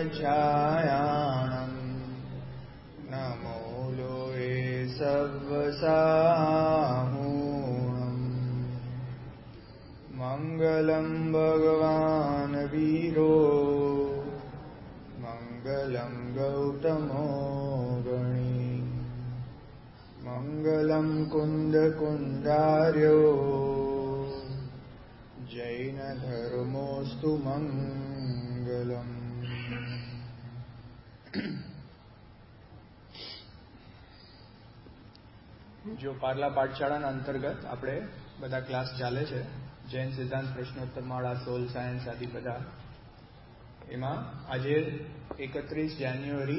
छायाणं न मूलोए सव्वसाहूणम् मङ्गलं भगवान् वीरो मङ्गलं गौतमो गणी मङ्गलं कुन्दकुन्दार्यो जैनधर्मोऽस्तु मङ्गलम्. જો પાર્લા પાઠશાળાના અંતર્ગત આપણે બધા ક્લાસ ચાલે છે, જૈન સિદ્ધાંત પ્રશ્નોત્તર માળા, સોલ સાયન્સ આદિ બધા, એમાં આજે 31 જાન્યુઆરી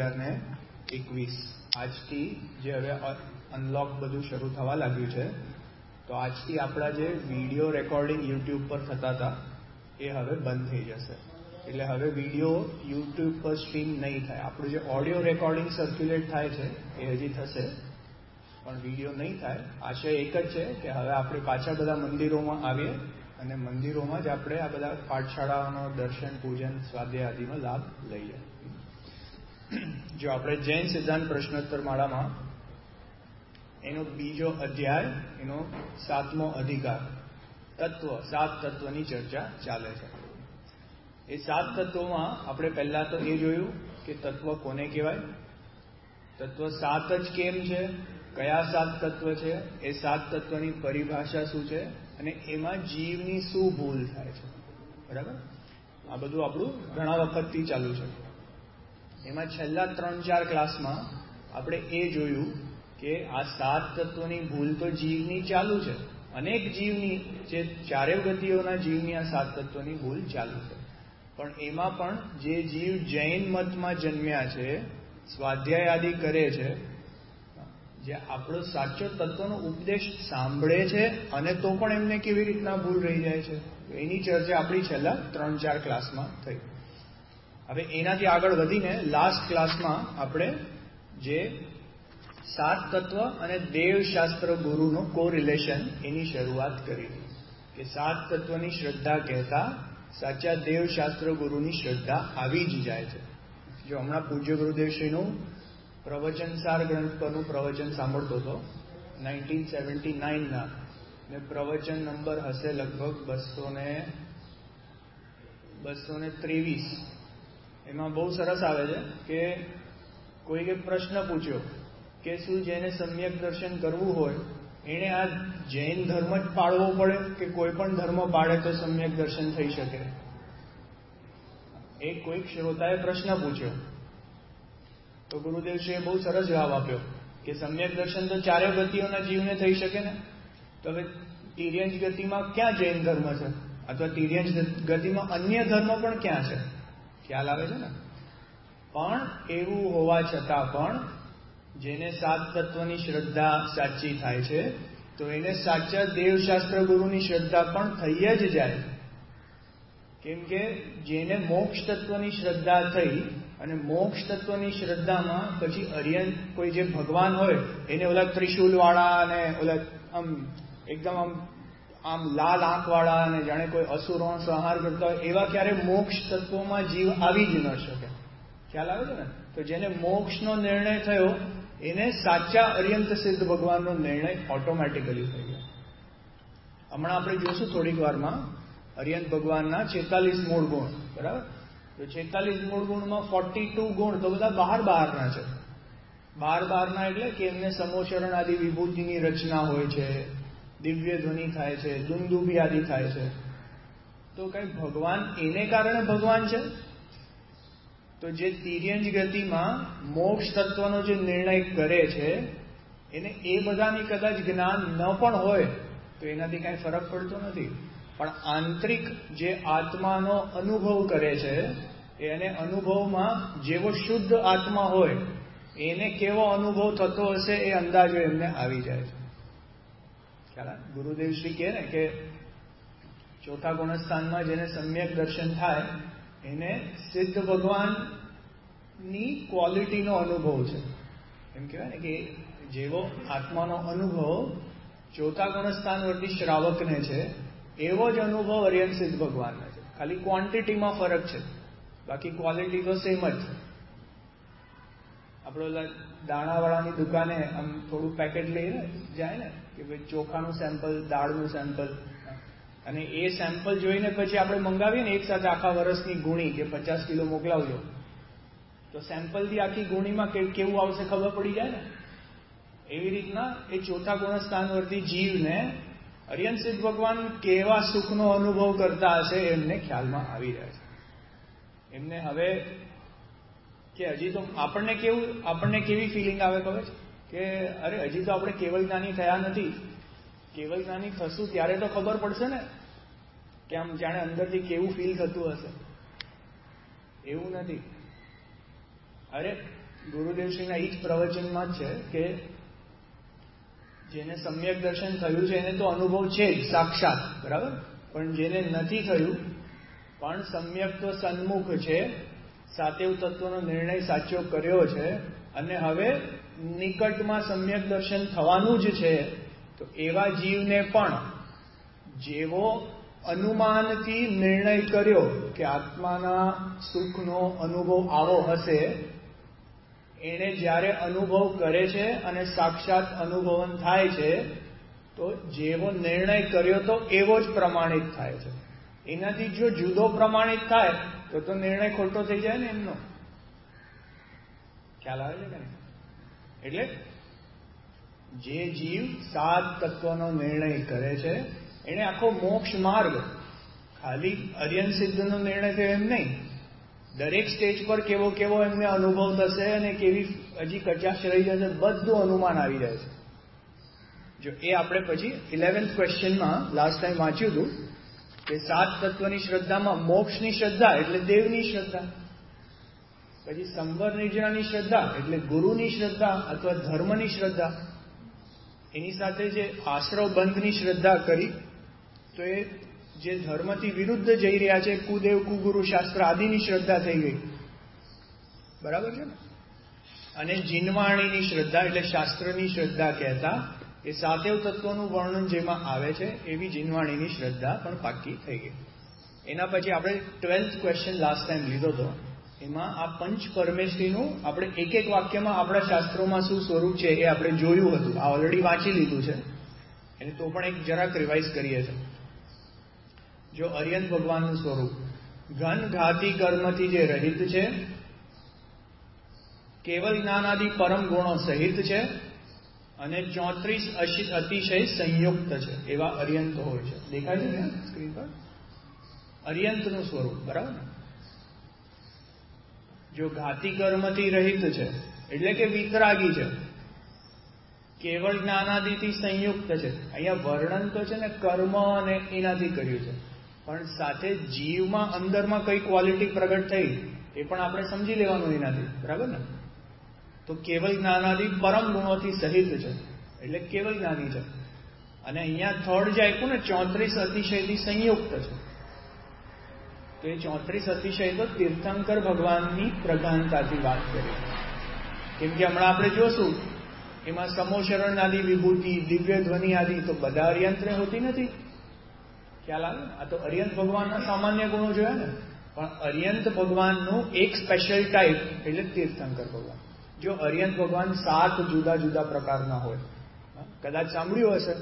2021 આજથી જે હવે અનલોક બધું શરૂ થવા લાગ્યું છે, તો આજથી આપણા જે વિડીયો રેકોર્ડિંગ યુટ્યુબ પર થતા હતા એ હવે બંધ થઈ જશે. એટલે હવે વિડીયો યુટ્યુબ પર સ્ટ્રીમ નહીં થાય. આપણું જે ઓડિયો રેકોર્ડિંગ સર્ક્યુલેટ થાય છે એ હજી થશે, પણ વિડીયો નહીં થાય. આશય એક જ છે કે હવે આપણે પાછા બધા મંદિરોમાં આવીએ અને મંદિરોમાં જ આપણે આ બધા પાઠશાળાઓનો દર્શન, પૂજન, સ્વાધ્યાય આદિનો લાભ લઈએ. જો આપણે જૈન સિદ્ધાંત પ્રશ્નોત્તર માળામાં એનો બીજો અધ્યાય, એનો 7મો અધિકાર, તત્વ, 7 તત્વની ચર્ચા ચાલે છે. એ 7 તત્વોમાં આપણે પહેલા તો એ જોયું કે તત્વ કોને કહેવાય, તત્વ 7 જ કેમ છે, કયા 7 તત્વ છે, એ 7 તત્વની પરિભાષા શું છે અને એમાં જીવની શું ભૂલ થાય છે. બરાબર, આ બધું આપણું ઘણા વખતથી ચાલુ છે. એમાં છેલ્લા 3-4 ક્લાસમાં આપણે એ જોયું કે આ 7 તત્વોની ભૂલ તો જીવની ચાલુ છે. અનેક જીવની, જે ચારે ગતિઓના જીવની આ 7 તત્વોની ભૂલ ચાલુ છે. પણ એમાં પણ જે જીવ જૈન મતમાં જન્મ્યા છે, સ્વાધ્યાય આદિ કરે છે, જે આપણો સાચો તત્વનો ઉપદેશ સાંભળે છે અને તો પણ એમને કેવી રીતના ભૂલ રહી જાય છે, એની ચર્ચા આપણી છેલ્લા 3-4 ક્લાસમાં થઈ. હવે એનાથી આગળ વધીને લાસ્ટ ક્લાસમાં આપણે જે 7 તત્વ અને દેવશાસ્ત્ર ગુરુનો કોરિલેશન એની શરૂઆત કરી કે 7 તત્વની શ્રદ્ધા કહેતા સાચા દેવશાસ્ત્ર ગુરુની શ્રદ્ધા આવી જ જાય છે. જો હમણાં પૂજ્ય ગુરુદેવશ્રીનું પ્રવચનસાર ગ્રંથ પરનું પ્રવચન સાંભળતો હતો 1979ના, ને પ્રવચન નંબર હશે લગભગ 223. એમાં બહુ સરસ આવે છે કે કોઈએ પ્રશ્ન પૂછ્યો કે શું જેને સમ્યક દર્શન કરવું હોય એણે આ જૈન ધર્મ જ પાળવો પડે કે કોઈ પણ ધર્મ પાળે તો સમ્યક દર્શન થઈ શકે? એક કોઈક શ્રોતાએ પ્રશ્ન પૂછ્યો તો ગુરુદેવશ્રીએ બહુ સરસ જવાબ આપ્યો કે સમ્યક દર્શન તો ચારે ગતિઓના જીવને થઈ શકે ને. તો હવે તિર્યંજ ગતિમાં ક્યાં જૈન ધર્મ છે, અથવા તિર્યંજ ગતિમાં અન્ય ધર્મ પણ ક્યાં છે? ખ્યાલ આવે છે ને? પણ એવું હોવા છતાં પણ જેને 7 તત્વની શ્રદ્ધા સાચી થાય છે તો એને સાચા દેવશાસ્ત્ર ગુરુની શ્રદ્ધા પણ થઈ જ જાય. કેમ કે જેને મોક્ષ તત્વની શ્રદ્ધા થઈ અને મોક્ષ તત્વની શ્રદ્ધામાં પછી અર્યન કોઈ જે ભગવાન હોય એને ઓલા ત્રિશુલવાળા અને ઓલા આમ એકદમ આમ લાલ આંખવાળા અને જાણે કોઈ અસુરો સંહાર કરતા હોય એવા ક્યારે મોક્ષ તત્વોમાં જીવ આવી જ ન શકે. ખ્યાલ આવે છે ને? તો જેને મોક્ષનો નિર્ણય થયો એને સાચા અર્યંત સિદ્ધ ભગવાનનો નિર્ણય ઓટોમેટિકલી થઈ ગયો. હમણાં આપણે જોશું થોડીક વારમાં અર્યંત ભગવાનના 46 મૂળ ગુણ. બરાબર? તો 46 મૂળ ગુણમાં 42 ગુણ તો બધા બહારના છે. બહારના એટલે કે એમને સમોચરણ આદિ વિભૂતિની રચના હોય છે, દિવ્ય ધ્વનિ થાય છે, દુંદુભી આદિ થાય છે. તો કઈ ભગવાન એને કારણે ભગવાન છે? તો જે તિર્યંજ ગતિમાં મોક્ષ તત્વનો જે નિર્ણય કરે છે એને એ બધાની કદાચ જ્ઞાન ન પણ હોય તો એનાથી કાંઈ ફરક પડતો નથી. પણ આંતરિક જે આત્માનો અનુભવ કરે છે એને અનુભવમાં જેવો શુદ્ધ આત્મા હોય એને કેવો અનુભવ થતો હશે એ અંદાજો એમને આવી જાય છે. ખ્યાલ? ગુરુદેવશ્રી કહે ને કે ચોથા ગુણસ્થાનમાં જેને સમ્યક દર્શન થાય એને સિદ્ધ ભગવાનની ક્વોલિટીનો અનુભવ છે. એમ કહેવાય ને કે જેવો આત્માનો અનુભવ ચોથા ગુણસ્થાનવર્તી શ્રાવકને છે એવો જ અનુભવ અર્યન સિદ્ધ ભગવાનને છે. ખાલી ક્વોન્ટિટીમાં ફરક છે. બાકી ક્વોલિટી તો સેમ જ. આપણો દાણાવાળાની દુકાને આમ થોડું પેકેટ લઈને જાય ને કે ભાઈ ચોખાનું સેમ્પલ, દાળનું સેમ્પલ, અને એ સેમ્પલ જોઈને પછી આપણે મંગાવીએ ને એક સાથે આખા વર્ષની ગુણી કે 50 કિલો મોકલાવજો, તો સેમ્પલથી આખી ગુણીમાં કેવું આવશે ખબર પડી જાય ને. એવી રીતના એ ચોથા ગુણસ્થાનવર્તી જીવને અરિયંત ભગવાન કેવા સુખનો અનુભવ કરતા હશે એમને ખ્યાલમાં આવી રહ્યા છે. એમને હવે કે હજી તો આપણને કેવી ફિલિંગ આવે ખબર છે કે અરે હજી તો આપણે કેવળ જ્ઞાની થયા નથી. કેવળ જ્ઞાની થશું ત્યારે તો ખબર પડશે ને કે આમ જાણે અંદરથી કેવું ફીલ થતું હશે. એવું નથી. અરે ગુરુદેવશ્રીના એ જ પ્રવચનમાં જ છે કે જેને સમ્યક દર્શન થયું છે એને તો અનુભવ છે જ સાક્ષાત, બરાબર, પણ જેને નથી થયું પણ સમ્યક તો સન્મુખ છે, સાતેવ તત્વનો નિર્ણય સાચો કર્યો છે અને હવે નિકટમાં સમ્યક દર્શન થવાનું જ છે, તો એવા જીવને પણ જેવો અનુમાનથી નિર્ણય કર્યો કે આત્માના સુખનો અનુભવ આવો હશે, એને જ્યારે અનુભવ કરે છે અને સાક્ષાત અનુભવન થાય છે તો જેવો નિર્ણય કર્યો તો એવો જ પ્રમાણિત થાય છે. એનાથી જો જુદો પ્રમાણિત થાય તો નિર્ણય ખોટો થઈ જાય ને એમનો. ખ્યાલ આવે છે કે નહીં? એટલે જે જીવ 7 તત્વનો નિર્ણય કરે છે એને આખો મોક્ષ માર્ગ ખાલી અરિયંત સિદ્ધનો નિર્ણય થયો એમ નહીં, દરેક સ્ટેજ પર કેવો એમને અનુભવ થશે અને કેવી હજી કચાશ રહી જશે, બધું અનુમાન આવી જાય છે. જો એ આપણે પછી 11th ક્વેશ્ચનમાં લાસ્ટ ટાઈમ વાંચ્યું હતું કે 7 તત્વની શ્રદ્ધામાં મોક્ષની શ્રદ્ધા એટલે દેવની શ્રદ્ધા, પછી સંવર નિર્જરાની શ્રદ્ધા એટલે ગુરુની શ્રદ્ધા અથવા ધર્મની શ્રદ્ધા, એની સાથે જે આશ્રવ બંધની શ્રદ્ધા કરી તો એ જે ધર્મથી વિરુદ્ધ જઈ રહ્યા છે કુદેવ કુગુરુ શાસ્ત્ર આદિની શ્રદ્ધા થઈ ગઈ, બરાબર છે ને. અને જીનવાણીની શ્રદ્ધા એટલે શાસ્ત્રની શ્રદ્ધા કહેતા એ સાતેવ તત્વનું વર્ણન જેમાં આવે છે એવી જીનવાણીની શ્રદ્ધા પણ પાકી થઈ ગઈ. એના પછી આપણે 12th ક્વેશ્ચન લાસ્ટ ટાઈમ લીધો હતો, એમાં આ પંચ પરમેશ્વરીનું આપણે એક વાક્યમાં આપણા શાસ્ત્રોમાં શું સ્વરૂપ છે એ આપણે જોયું હતું. આ ઓલરેડી વાંચી લીધું છે એને, તો પણ એક જરાક રિવાઇઝ કરીએ છીએ. જો અરિયંત ભગવાનનું સ્વરૂપ ઘન ઘાતી કર્મથી જે રહિત છે, કેવલ જ્ઞાનાદિ પરમ ગુણો સહિત છે અને 34 અતિશય સંયુક્ત છે, એવા અરિયંત હોય છે. દેખાય છે ને સ્ક્રીન પર અરિયંતનું સ્વરૂપ, બરાબર ને. જો ઘાતી કર્મથી રહિત છે એટલે કે વિતરાગી છે, કેવળ જ્ઞાનાદિથી સંયુક્ત છે. અહીંયા વર્ણન તો છે ને કર્મ અને એનાથી કર્યું છે, પણ સાથે જીવમાં અંદરમાં કઈ ક્વોલિટી પ્રગટ થઈ એ પણ આપણે સમજી લેવાનું એનાથી, બરાબર ને. તો કેવલ જ્ઞાનાદિ પરમ ગુણોથી સહિત છે એટલે કેવલ જ્ઞાની છે. અને અહીંયા થર્ડ જે આપ્યું ને 34 અતિશયથી સંયુક્ત છે, તો એ 34 અતિશય તો તીર્થંકર ભગવાનની પ્રધાનતાથી વાત કરી. કેમ કે હમણાં આપણે જોશું એમાં સમોશરણ આદિ વિભૂતિ, દિવ્ય ધ્વનિ આદિ તો બધા અરિયંત્રે હોતી નથી. ખ્યાલ આવે ને. આ તો અરિયંત ભગવાનના સામાન્ય ગુણો જોયા ને, પણ અરિયંત ભગવાનનું એક સ્પેશિયલ ટાઈપ એટલે તીર્થંકર ભગવાન. જો અરિયંત ભગવાન 7 જુદા જુદા પ્રકારના હોય, કદાચ સાંભળ્યું હશે,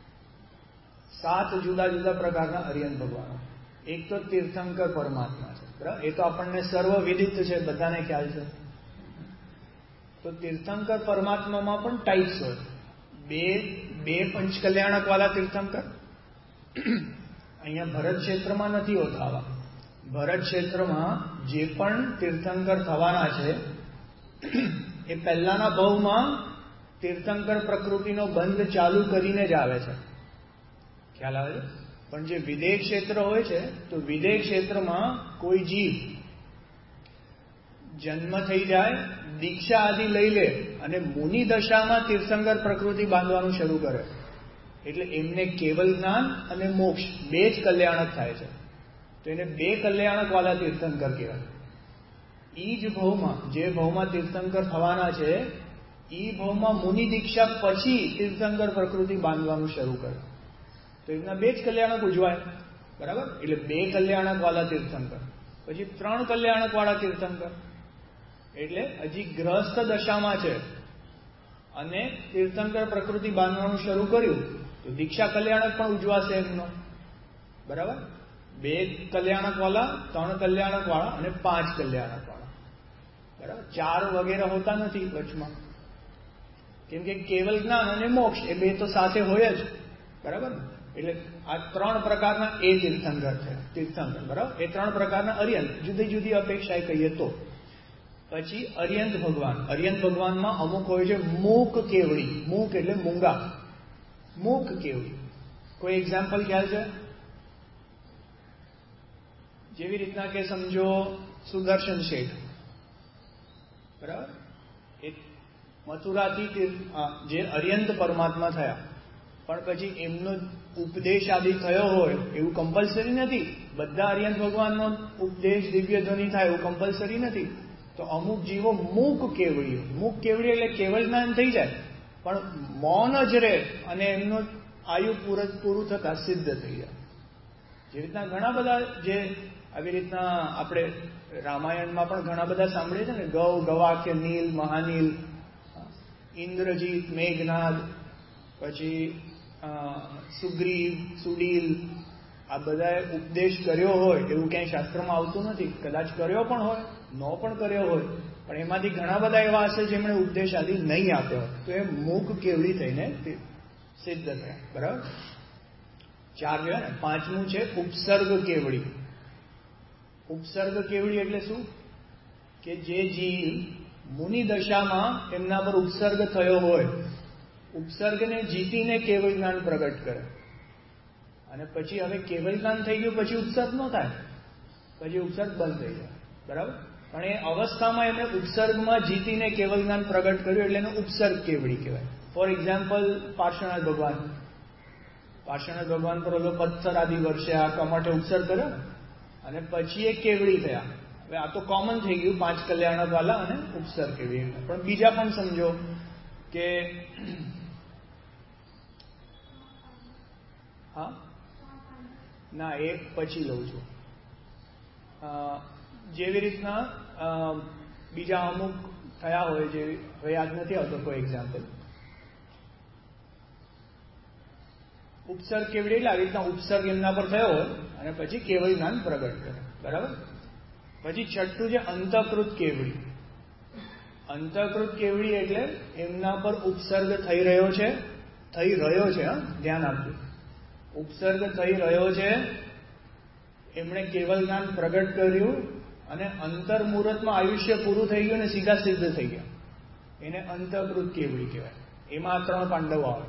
7 જુદા જુદા પ્રકારના અરિયંત ભગવાન. એક તો તીર્થંકર પરમાત્મા છે, બરાબર, એ તો આપણને સર્વ વિદિત છે, બધાને ખ્યાલ છે. તો તીર્થંકર પરમાત્મામાં પણ ટાઈપ્સ હોય. બે પંચકલ્યાણક વાળા તીર્થંકર અહીંયા ભરત ક્ષેત્રમાં નથી હોતા. આવા ભરત ક્ષેત્રમાં જે પણ તીર્થંકર થવાના છે એ પહેલાના ભાવમાં તીર્થંકર પ્રકૃતિનો બંધ ચાલુ કરીને જ આવે છે. ખ્યાલ આવે છે. પણ જે વિદેહ ક્ષેત્ર હોય છે તો વિદેહ ક્ષેત્રમાં કોઈ જીવ જન્મ થઈ જાય, દીક્ષા આદિ લઈ લે અને મુનિ દશામાં તીર્થંકર પ્રકૃતિ બાંધવાનું શરૂ કરે, એટલે એમને કેવલ જ્ઞાન અને મોક્ષ બે જ કલ્યાણક થાય છે. તો એને 2 કલ્યાણક વાળા તીર્થંકર કહેવાય. ઈ જ ભાવમાં, જે ભાવમાં તીર્થંકર થવાના છે ઈ ભાવમાં મુનિ દીક્ષા પછી તીર્થંકર પ્રકૃતિ બાંધવાનું શરૂ કરે, તો એમના 2 જ કલ્યાણક ઉજવાય, બરાબર. એટલે 2 કલ્યાણક વાળા તીર્થંકર. પછી 3 કલ્યાણક વાળા તીર્થંકર, એટલે હજી ગ્રહસ્થ દશામાં છે અને તીર્થંકર પ્રકૃતિ બાંધવાનું શરૂ કર્યું તો દીક્ષા કલ્યાણક પણ ઉજવાશે એમનો. બરાબર? 2 કલ્યાણક વાળા, 3 કલ્યાણક વાળા અને 5 કલ્યાણક વાળા. બરાબર? 4 વગેરે હોતા નથી વચમાં, કેમ કે કેવલ જ્ઞાન અને મોક્ષ એ 2 તો સાથે હોય જ. બરાબર? એટલે આ 3 પ્રકારના એ તીર્થંકર છે. તીર્થંકર, બરાબર? એ 3 પ્રકારના અર્યંત, જુદી જુદી અપેક્ષાએ કહીએ તો. પછી અર્યંત ભગવાન. અર્યંત ભગવાનમાં અમુક હોય છે મૂક કેવડી. મૂક એટલે મૂંગા. મૂક કેવડી. કોઈ એક્ઝામ્પલ ખ્યાલ છે? જેવી રીતના કે સમજો સુદર્શન શેઠ, બરાબર? એ મથુરાથી જે અર્યંત પરમાત્મા થયા, પણ પછી એમનો ઉપદેશ આદિ થયો હોય એવું કમ્પલસરી નથી. બધા અર્યંત ભગવાનનો ઉપદેશ દિવ્ય ધ્વનિ થાય એવું કમ્પલસરી નથી. તો અમુક જીવો મૂક કેવડીઓ. મૂક કેવડી એટલે કેવળ જ્ઞાન થઈ જાય પણ મૌન જ રહે અને એમનું આયુ પૂરું થતા સિદ્ધ થઈ જાય. જે રીતના ઘણા બધા, જે આવી રીતના આપણે રામાયણમાં પણ ઘણા બધા સાંભળીએ છીએ ને, ગૌ, ગવાક્ય, નીલ, મહાનીલ, ઇન્દ્રજીત, મેઘનાદ, પછી સુગ્રીવ, સુડીલ, આ બધાએ ઉપદેશ કર્યો હોય એવું ક્યાંય શાસ્ત્રમાં આવતું નથી. કદાચ કર્યો પણ હોય, ન પણ કર્યો હોય, પણ એમાંથી ઘણા બધા એવા હશે જેમણે ઉપદેશ આદિ નહીં આપ્યો, તો એ મૂક કેવડી થઈને સિદ્ધ થયા. બરાબર? 4 જોયા ને. 5મું છે ઉપસર્ગ કેવડી. ઉપસર્ગ કેવડી એટલે શું? કે જે જીવ મુનિ દશામાં એમના પર ઉપસર્ગ થયો હોય, ઉપસર્ગને જીતીને કેવળ જ્ઞાન પ્રગટ કરે, અને પછી હવે કેવળ જ્ઞાન થઈ ગયું પછી ઉપસર્ગ ન થાય, પછી ઉપસર્ગ બંધ થઈ જાય. બરાબર? પણ એ અવસ્થામાં એમણે ઉપસર્ગમાં જીતીને કેવળ જ્ઞાન પ્રગટ કર્યું એટલે એને ઉપસર્ગ કેવડી કહેવાય. ફોર એક્ઝામ્પલ, પાર્શ્વનાથ ભગવાન. પાર્શ્વનાથ ભગવાન પર ઓલો પથ્થર આદિ વર્ષે આ માટે ઉપસર્ગ કર્યો ને, અને પછી એ કેવડી થયા. હવે આ તો કોમન થઈ ગયું 5 કલ્યાણક વાલા અને ઉપસર્ગ કેવડી. પણ બીજા પણ સમજો કે હા ના, એ પછી લઉં છું. જેવી રીતના બીજા અમુક થયા હોય, જે હવે યાદ નથી આવતો કોઈ એક્ઝામ્પલ. ઉપસર્ગ કેવડી એટલે આવી રીતના ઉપસર્ગ એમના પર થયો હોય અને પછી કેવળ જ્ઞાન પ્રગટ કરે. બરાબર? પછી 6ઠું છે અંતઃકૃત કેવડી. અંતઃકૃત કેવડી એટલે એમના પર ઉપસર્ગ થઈ રહ્યો છે. ધ્યાન આપજો. ઉપસર્ગ થઈ રહ્યો છે, એમણે કેવળ જ્ઞાન પ્રગટ કર્યું અને અંતર મુહૂર્તમાં આયુષ્ય પૂરું થઈ ગયું અને સીધા સિદ્ધ થઈ ગયા. એને અંતઃકૃત કેવડી કહેવાય. એમાં 3 પાંડવો આવે.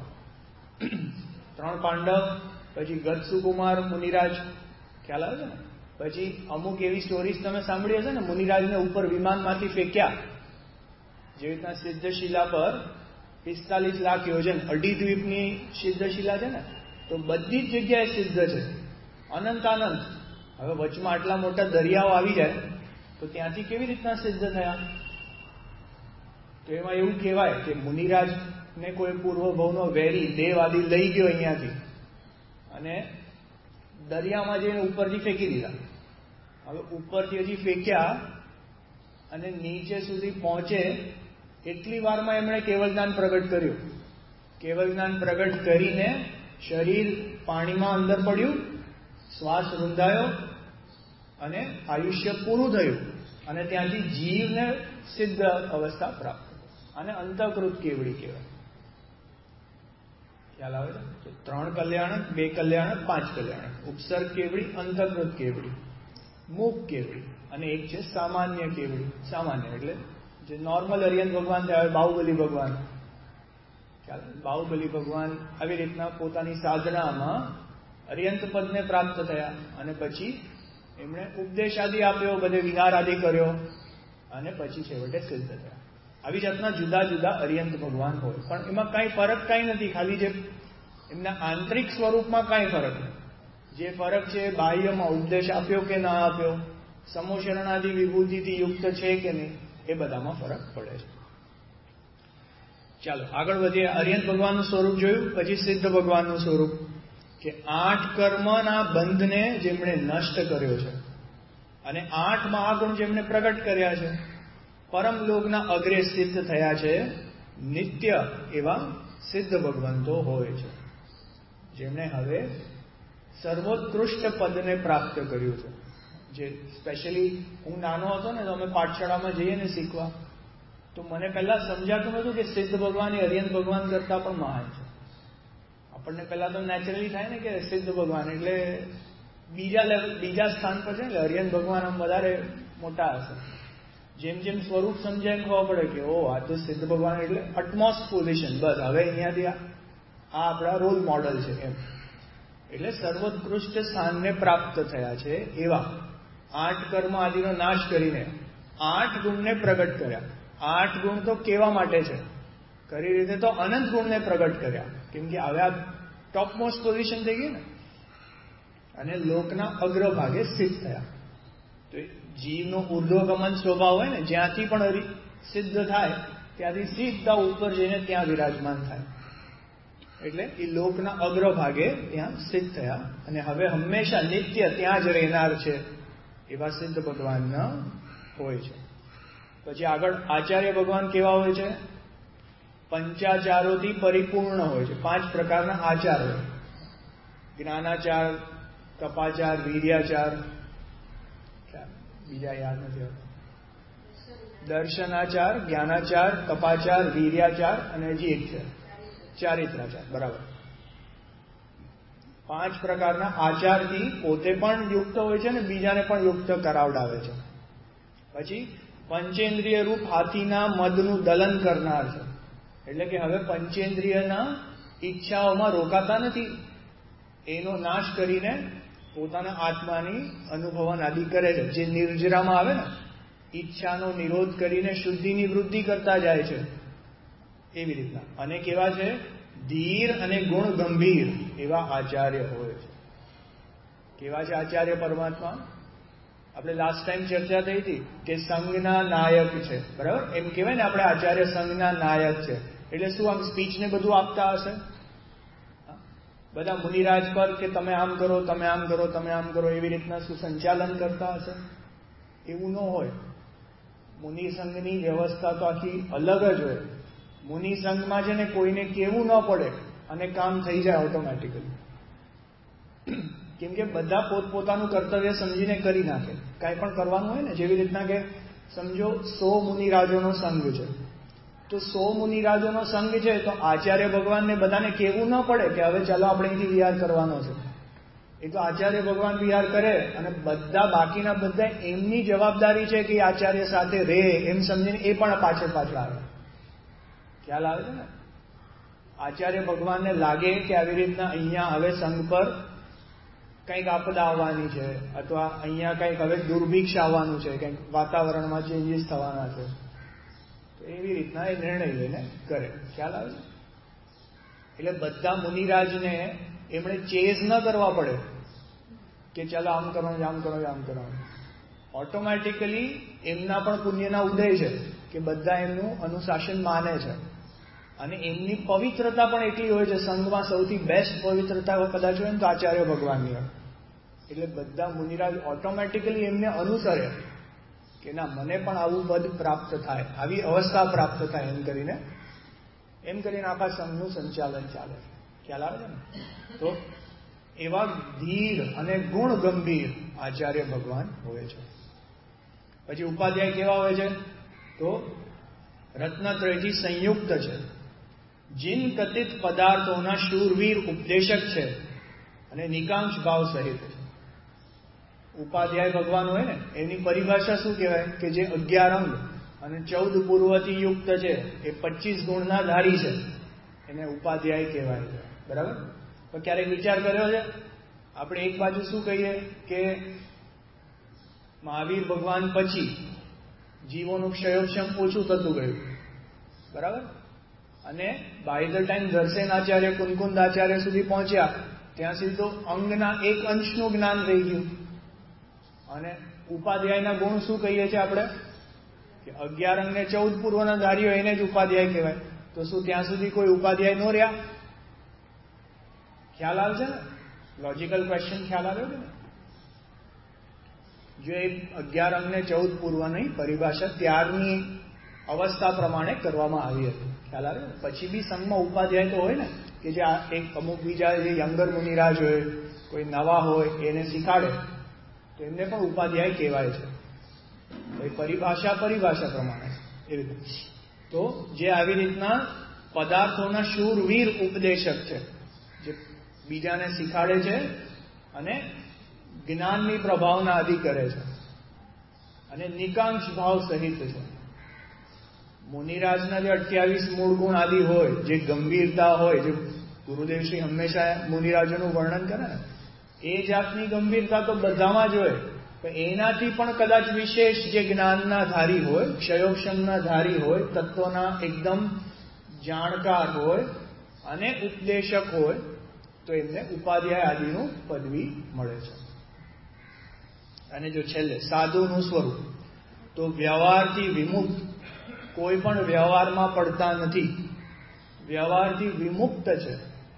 3 પાંડવ, પછી ગતસુકુમાર મુનિરાજ, ખ્યાલ આવે છે ને? પછી અમુક એવી સ્ટોરીઝ તમે સાંભળી હશે ને, મુનિરાજને ઉપર વિમાનમાંથી ફેંક્યા. જે રીતના સિદ્ધશિલા પર 45 લાખ યોજન, અઢી દ્વીપની સિદ્ધશિલા છે ને, તો બધી જ જગ્યાએ સિદ્ધ છે, અનંત આનંદ. હવે વચમાં આટલા મોટા દરિયાઓ આવી જાય તો ત્યાંથી કેવી રીતના સિદ્ધ થયા? તો એમાં એવું કહેવાય કે મુનિરાજને કોઈ પૂર્વ ભવનો વેરી દેવ આદિ લઈ ગયો અહીંયાથી અને દરિયામાં જઈને ઉપરથી ફેંકી દીધા. હવે ઉપરથી હજી ફેંક્યા અને નીચે સુધી પહોંચે એટલી વારમાં એમણે કેવળ જ્ઞાન પ્રગટ કર્યું. કેવળ જ્ઞાન પ્રગટ કરીને શરીર પાણીમાં અંદર પડ્યું, શ્વાસ રૂંધાયો અને આયુષ્ય પૂરું થયું અને ત્યાંથી જીવને સિદ્ધ અવસ્થા પ્રાપ્ત. અને અંતઃકૃત કેવડી કહેવાય. ખ્યાલ આવે છે? 3 કલ્યાણક, 2 કલ્યાણક, 5 કલ્યાણક. ઉપસર્ગ કેવડી, અંતઃકૃત કેવડી, મૂક કેવડી અને એક છે સામાન્ય કેવડી. સામાન્ય એટલે જે નોર્મલ અર્યંત ભગવાન થયા હોય, બાહુબલી ભગવાન. ખ્યાલ? બાહુબલી ભગવાન આવી રીતના પોતાની સાધનામાં અર્યંત પદને પ્રાપ્ત થયા અને પછી એમણે ઉપદેશ આદિ આપ્યો, બધે વિહાર આદિ કર્યો અને પછી છેવટે સિદ્ધ થયા. આવી જાતના જુદા જુદા અર્યંત ભગવાન હોય, પણ એમાં કાંઈ ફરક કાંઈ નથી. ખાલી જે એમના આંતરિક સ્વરૂપમાં કાંઈ ફરક નથી. જે ફરક છે બાહ્યમાં ઉપદેશ આપ્યો કે ના આપ્યો, સમોશરણાદિ વિભૂતિથી યુક્ત છે કે નહીં, એ બધામાં ફરક પડે છે. ચાલો આગળ વધીએ. અર્યંત ભગવાનનું સ્વરૂપ જોયું, પછી સિદ્ધ ભગવાનનું સ્વરૂપ કે 8 કર્મના બંધને જેમણે નષ્ટ કર્યો છે. અને 8 મહાગુણ જેમને પ્રગટ કર્યા છે, પરમ લોકના અગ્રે સિદ્ધ થયા છે, નિત્ય એવા સિદ્ધ ભગવંતો હોય છે, જેમણે હવે સર્વોત્કૃષ્ટ પદને પ્રાપ્ત કર્યું છે. જે સ્પેશિયલી હું નાનો હતો ને તો અમે પાઠશાળામાં જઈએ ને શીખવા, તો મને પહેલા સમજાતું નતું કે સિદ્ધ ભગવાન એ અરિયંત ભગવાન કરતા પણ મહાન છે. આપણને પહેલા તો નેચરલી થાય ને કે સિદ્ધ ભગવાન એટલે બીજા સ્થાન પર છે, એટલે અરિયંત ભગવાન આમ વધારે મોટા હશે. જેમ જેમ સ્વરૂપ સમજાય એમ ખબર પડે કે ઓ આ તો સિદ્ધ ભગવાન એટલે અટમોસ્ટ પોઝિશન, બસ હવે અહીંયાથી આ આપણા રોલ મોડલ છે એમ. એટલે સર્વોત્કૃષ્ટ સ્થાનને પ્રાપ્ત થયા છે એવા 8 કર્મ આદિનો નાશ કરીને 8 ગુણને પ્રગટ કર્યા. 8 ગુણ તો કેવા માટે છે? ખરી રીતે તો અનંત ગુણને પ્રગટ કર્યા, કેમ કે હવે આ ટોપ મોસ્ટ પોઝિશન થઈ ગઈ ને, અને લોકના અગ્રભાગે સ્થિત થયા. તો જીવનો ઉર્ધ્વગમન સ્વભાવ હોય ને, જ્યાંથી પણ સિદ્ધ થાય ત્યાંથી સીધા ઉપર જઈને ત્યાં વિરાજમાન થાય. એટલે એ લોકના અગ્રભાગે ત્યાં સ્થિત થયા અને હવે હંમેશા નિત્ય ત્યાં જ રહેનાર છે એવા સિદ્ધ ભગવાનના હોય છે. પછી આગળ આચાર્ય ભગવાન કેવા હોય છે? પંચાચારોથી પરિપૂર્ણ હોય છે. 5 પ્રકારના આચાર હોય: જ્ઞાનાચાર, તપાચાર, વીર્યાચાર, બીજા યાદ નથી આવતા, દર્શનાચાર, જ્ઞાનાચાર, તપાચાર, વીર્યાચાર અને હજી એક છે ચારિત્રાચાર. બરાબર, 5 પ્રકારના આચારથી પોતે પણ યુક્ત હોય છે અને બીજાને પણ યુક્ત કરાવડાવે છે. પછી પંચેન્દ્રિય રૂપ હાથીના મદનું દલન કરનાર છે, એટલે કે હવે પંચેન્દ્રિયના ઈચ્છાઓમાં રોકાતા નથી, એનો નાશ કરીને પોતાના આત્માની અનુભવન આદિ કરે છે. જે નિર્જરામાં આવે ને, ઈચ્છાનો નિરોધ કરીને શુદ્ધિની વૃદ્ધિ કરતા જાય છે, એવી રીતના. અને કેવા છે? ધીર અને ગુણ ગંભીર એવા આચાર્ય હોય છે. કેવા છે આચાર્ય પરમાત્મા? આપણે લાસ્ટ ટાઈમ ચર્ચા થઈ હતી કે સંઘના નાયક છે, બરાબર? એમ કહેવાય ને આપણે આચાર્ય સંઘના નાયક છે. એટલે શું, આમ સ્પીચ ને બધું આપતા હશે બધા મુનિરાજ પર કે તમે આમ કરો, તમે આમ કરો, તમે આમ કરો, એવી રીતના શું સંચાલન કરતા હશે? એવું ન હોય. મુનિ સંઘની વ્યવસ્થા તો આખી અલગ જ હોય. મુનિ સંઘમાં છે ને કોઈને કેવું ન પડે અને કામ થઈ જાય ઓટોમેટિકલી, કેમ કે બધા પોતપોતાનું કર્તવ્ય સમજીને કરી નાખે. કાંઈ પણ કરવાનું હોય ને, જેવી રીતના કે સમજો 100 મુનિરાજોનો સંઘ છે, તો 100 મુનિરાજોનો સંઘ છે, તો આચાર્ય ભગવાનને બધાને કેવું ન પડે કે હવે ચાલો આપણે અહીંથી વિહાર કરવાનો છે. એ તો આચાર્ય ભગવાન વિહાર કરે અને બધા બાકીના બધા એમની જવાબદારી છે કે આચાર્ય સાથે રહે એમ સમજીને એ પણ પાછળ આવે. ખ્યાલ આવે છે ને? આચાર્ય ભગવાનને લાગે કે આવી રીતના અહીંયા હવે સંઘ પર કંઈક આપદા આવવાની છે, અથવા અહીંયા કંઈક હવે દુર્ભિક્ષ આવવાનું છે, કંઈક વાતાવરણમાં ચેન્જીસ થવાના છે, તો એવી રીતના એ નિર્ણય લઈને કરે. ખ્યાલ આવે છે? એટલે બધા મુનિરાજને એમણે ચેઝ ન કરવા પડે કે ચાલો આમ કરવાનું, આમ કરવાનું, આમ કરવાનું. ઓટોમેટિકલી એમના પણ પુણ્યના ઉદય છે કે બધા એમનું અનુશાસન માને છે, અને એમની પવિત્રતા પણ એટલી હોય છે. સંઘમાં સૌથી બેસ્ટ પવિત્રતા કદાચ હોય ને તો આચાર્ય ભગવાનની હોય. એટલે બધા મુનિરાજ ઓટોમેટિકલી એમને અનુસરે કે ના, મને પણ આવું પદ પ્રાપ્ત થાય, આવી અવસ્થા પ્રાપ્ત થાય, એમ કરીને આખા સંઘનું સંચાલન ચાલે. ખ્યાલ આવે છે ને? તો એવા ધીર અને ગુણ ગંભીર આચાર્ય ભગવાન હોય છે. પછી ઉપાધ્યાય કેવા હોય છે? તો રત્નત્રયથી સંયુક્ત છે, જીન કથિત પદાર્થોના શૂરવીર ઉપદેશક છે અને નિકાંક્ષ ભાવ સહિત છે. ઉપાધ્યાય ભગવાન હોય ને, એની પરિભાષા શું કહેવાય? કે જે 11 અંગ અને 14 પૂર્વથી યુક્ત છે, એ 25 ગુણના ધારી છે, એને ઉપાધ્યાય કહેવાય છે. બરાબર? તો ક્યારેક વિચાર કર્યો છે આપણે એક બાજુ શું કહીએ કે મહાવીર ભગવાન પછી જીવોનું ક્ષયોક્ષમ ઓછું થતું ગયું, બરાબર? અને બાય ધ ટાઈમ દર્શન આચાર્ય, કુનકુંદ આચાર્ય સુધી પહોંચ્યા ત્યાં સુધી તો અંગના એક અંશનું જ્ઞાન રહી ગયું. અને ઉપાધ્યાયના ગુણ શું કહીએ છીએ આપણે? કે 11 અંગ ને 14 પૂર્વના ધારીઓ એને જ ઉપાધ્યાય કહેવાય. તો શું ત્યાં સુધી કોઈ ઉપાધ્યાય ન રહ્યા? ખ્યાલ આવે છે ને? લોજિકલ ક્વેશ્ચન ખ્યાલ આવ્યો છે ને? જો એ 11 અંગ ને 14 પૂર્વની પરિભાષા ત્યારની અવસ્થા પ્રમાણે કરવામાં આવી હતી. ખ્યાલ આવે? પછી બી સંઘમાં ઉપાધ્યાય તો હોય ને, કે જે એક અમુક બીજા જે યંગર મુનિરાજ હોય, કોઈ નવા હોય, એને શીખાડે તો એમને પણ ઉપાધ્યાય કહેવાય છે. પરિભાષા પ્રમાણે એવી રીતે. તો જે આવી રીતના પદાર્થોના શૂરવીર ઉપદેશક છે, જે બીજાને શીખાડે છે અને જ્ઞાનની પ્રભાવના આદિ કરે છે અને નિકાંક્ષ ભાવ સહિત છે. મુનિરાજના જે 28 મૂળ ગુણ આદિ હોય, જે ગંભીરતા હોય, જે ગુરુદેવશ્રી હંમેશા મુનિરાજોનું વર્ણન કરે ને, એ જાતની ગંભીરતા તો બધામાં જ હોય. એનાથી પણ કદાચ વિશેષ જે જ્ઞાનના ધારી હોય, ક્ષયોક્ષમના ધારી હોય, તત્વના એકદમ જાણકાર હોય અને ઉપદેશક હોય, તો એમને ઉપાધ્યાય આદિનું પદવી મળે છે. અને જો છેલ્લે સાધુનું સ્વરૂપ, તો વ્યવહારથી વિમુક્ત, કોઈ પણ વ્યવહારમાં પડતા નથી, વ્યવહારથી વિમુક્ત છે.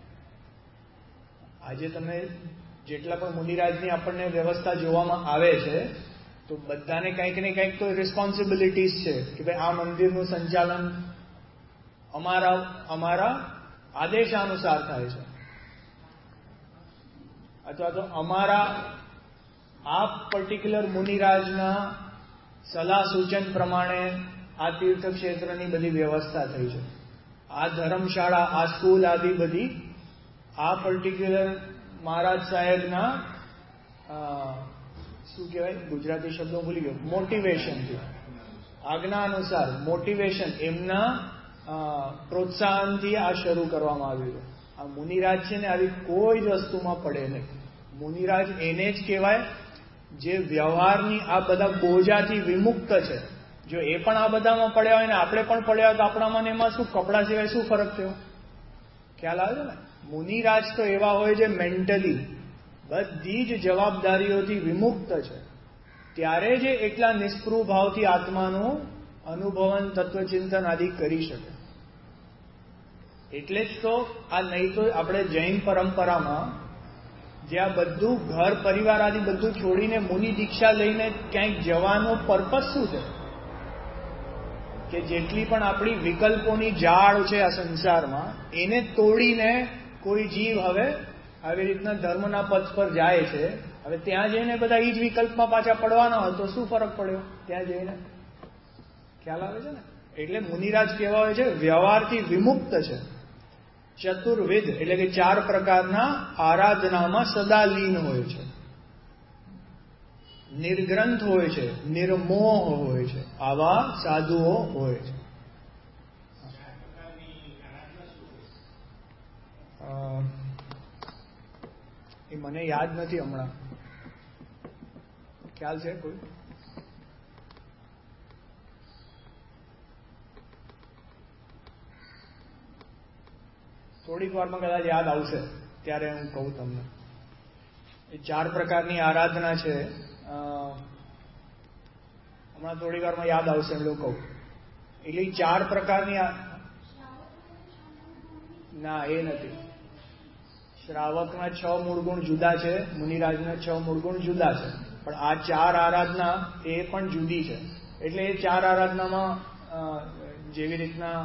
આજે તમે જેટલા પણ મુનિરાજની આપણને વ્યવસ્થા જોવામાં આવે છે, તો બધાને કંઈક ને કંઈક તો રિસ્પોન્સિબિલિટીઝ છે કે ભાઈ આ મંદિરનું સંચાલન અમારા આદેશાનુસાર થાય છે, અથવા તો અમારા આ પર્ટિક્યુલર મુનિરાજના સલાહ સૂચન પ્રમાણે આ તીર્થક્ષેત્રની બધી વ્યવસ્થા થઈ છે, આ ધર્મશાળા, આ સ્કૂલ આદિ બધી આ પર્ટિક્યુલર મહારાજ સાહેબના શું કહેવાય, ગુજરાતી શબ્દો ભૂલી ગયો, મોટિવેશનથી, આજ્ઞા અનુસાર, મોટિવેશન, એમના પ્રોત્સાહનથી આ શરૂ કરવામાં આવ્યું છે. આ મુનિરાજ છે ને આવી કોઈ જ વસ્તુમાં પડે નહીં. મુનિરાજ એને જ કહેવાય જે વ્યવહારની આ બધા બોજાથી વિમુક્ત છે. જો એ પણ આ બધામાં પડ્યા હોય ને આપણે પણ પડ્યા હોય, તો આપણામાં એમાં શું, કપડા સિવાય શું ફરક થયો? ખ્યાલ આવે છે ને? મુનિરાજ તો એવા હોય જે મેન્ટલી બધી જ જવાબદારીઓથી વિમુક્ત છે, ત્યારે જે એટલા નિષ્પૃહ ભાવથી આત્માનું અનુભવન, તત્વચિંતન આદિ કરી શકે. એટલે જ તો આ નહીં તો આપણે જૈન પરંપરામાં જે આ બધું ઘર પરિવાર આદિ બધું છોડીને મુનિ દીક્ષા લઈને ક્યાંક જવાનો પર્પસ શું છે? કે જેટલી પણ આપણી વિકલ્પોની જાળ છે આ સંસારમાં, એને તોડીને કોઈ જીવ હવે આવી રીતના ધર્મના પથ પર જાય છે. હવે ત્યાં જઈને બધા એ જ વિકલ્પમાં પાછા પડવાના હોય તો શું ફરક પડ્યો ત્યાં જઈને? ખ્યાલ આવે છે ને? એટલે મુનિરાજ કેવા હોય છે? વ્યવહારથી વિમુક્ત છે, ચતુર્વિધ એટલે કે 4 પ્રકારના આરાધનામાં સદા લીન હોય છે, નિર્ગ્રંથ હોય છે, નિર્મોહ હોય છે, આવા સાધુઓ હોય છે. એ મને યાદ નથી હમણાં. ખ્યાલ છે કોઈ? થોડીક વારમાં કદાચ યાદ આવશે ત્યારે હું કહું તમને. એ 4 પ્રકારની આરાધના છે. હમણાં થોડી વારમાં યાદ આવશે એટલે કહું. એટલે 4 પ્રકારની ના, એ નથી. શ્રાવકના 6 મૂળ ગુણ જુદા છે, મુનિરાજના 6 મૂળ ગુણ જુદા છે, પણ આ 4 આરાધના એ પણ જુદી છે. એટલે એ 4 આરાધનામાં જેવી રીતના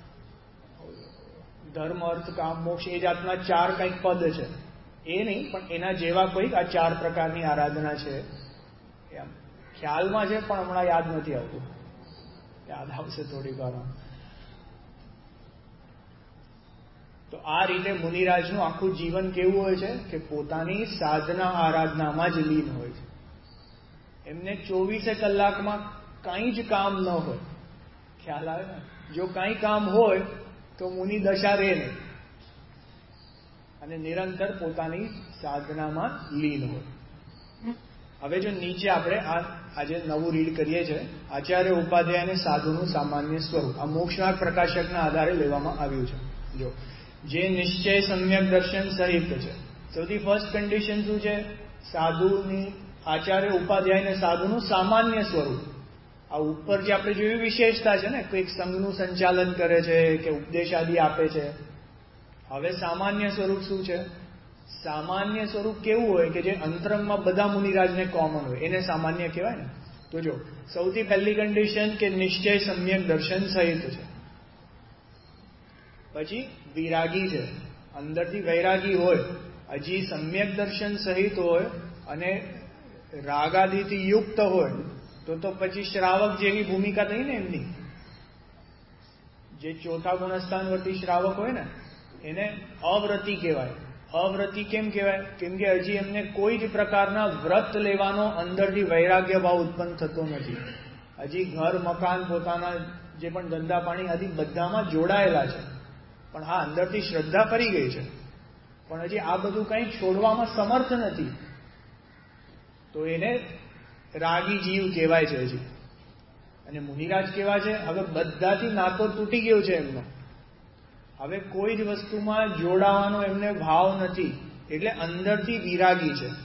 ધર્મ, અર્થ, કામ, મોક્ષ એ જાતના 4 કંઈક પદ છે, એ નહીં, પણ એના જેવા કોઈક આ 4 પ્રકારની આરાધના છે. એમ ખ્યાલમાં છે પણ હમણાં યાદ નથી આવતું. યાદ આવશે થોડી વારમાં. તો આ રીતે મુનિરાજનું આખું જીવન કેવું હોય છે કે પોતાની સાધના આરાધનામાં જ લીન હોય છે. એમને 24 કલાકમાં કંઈ જ કામ ન હોય. ખ્યાલ આવે ને? જો કંઈ કામ હોય તો મુનિ દશા રહે નહીં, અને નિરંતર પોતાની સાધનામાં લીન હોય. હવે જો નીચે આપણે આજે નવું રીડ કરીએ છીએ, આચાર્ય ઉપાધ્યાય અને સાધુનું સામાન્ય સ્વરૂપ, આ મોક્ષમાર્ગ પ્રકાશકના આધારે લેવામાં આવ્યું છે. જો જે નિશ્ચય સમ્યક દર્શન સહિત છે. સૌથી ફર્સ્ટ કન્ડિશન શું છે? સાધુની, આચાર્ય ઉપાધ્યાય અને સાધુનું સામાન્ય સ્વરૂપ. આ ઉપર જે આપણે જોયું વિશેષતા છે ને, કોઈક સંઘનું સંચાલન કરે છે કે ઉપદેશ આદિ આપે છે. હવે સામાન્ય સ્વરૂપ શું છે? સામાન્ય સ્વરૂપ કેવું હોય કે જે અંતરંગમાં બધા મુનિરાજને કોમન હોય, એને સામાન્ય કહેવાય ને. તો જો સૌથી પહેલી કન્ડિશન કે નિશ્ચય સમ્યક દર્શન સહિત છે. પછી વિરાગી છે, અંદરથી વૈરાગી હોય, હજી સમ્યક દર્શન સહિત હોય અને રાગાદિથી યુક્ત હોય, તો પછી શ્રાવક જેવી ભૂમિકા થઈ ને એમની. જે ચોથા ગુણસ્થાન વર્તી શ્રાવક હોય ને એને અવ્રતી કહેવાય. અવ્રતી કેમ કહેવાય? કેમ કે હજી એમને કોઈ જ પ્રકારના વ્રત લેવાનો અંદરથી વૈરાગ્ય ભાવ ઉત્પન્ન થતો નથી. હજી ઘર, મકાન, પોતાના જે પણ ધંધા પાણી આદિ બધામાં જોડાયેલા છે, પણ હા અંદરથી શ્રદ્ધા કરી ગઈ છે, પણ હજી આ બધું કંઈ છોડવામાં સમર્થ નથી. તો એને રાગી જીવ કહેવાય છે હજી. અને મુનિરાજ કેવા છે? હવે બધાથી નાતો તૂટી ગયો છે એમનો. હવે કોઈ જ વસ્તુમાં જોડાવાનો એમને ભાવ નથી, એટલે અંદરથી વિરાગી છે,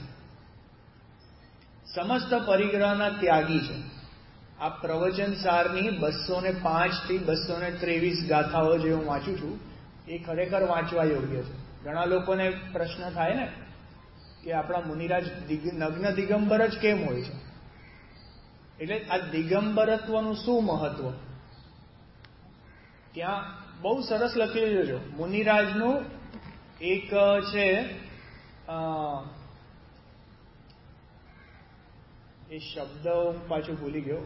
સમસ્ત પરિગ્રહના ત્યાગી છે. આ પ્રવચન સારની 205 થી 223 ગાથાઓ જે હું વાંચું છું એ ખરેખર વાંચવા યોગ્ય છે. ઘણા લોકોને પ્રશ્ન થાય ને કે આપણા મુનિરાજ નગ્ન દિગંબર જ કેમ હોય છે? એટલે આ દિગંબરત્વનું શું મહત્વ? ત્યાં બહુ સરસ લખેલું છે. મુનિરાજનું એક છે, એ શબ્દ હું પાછું ભૂલી ગયો,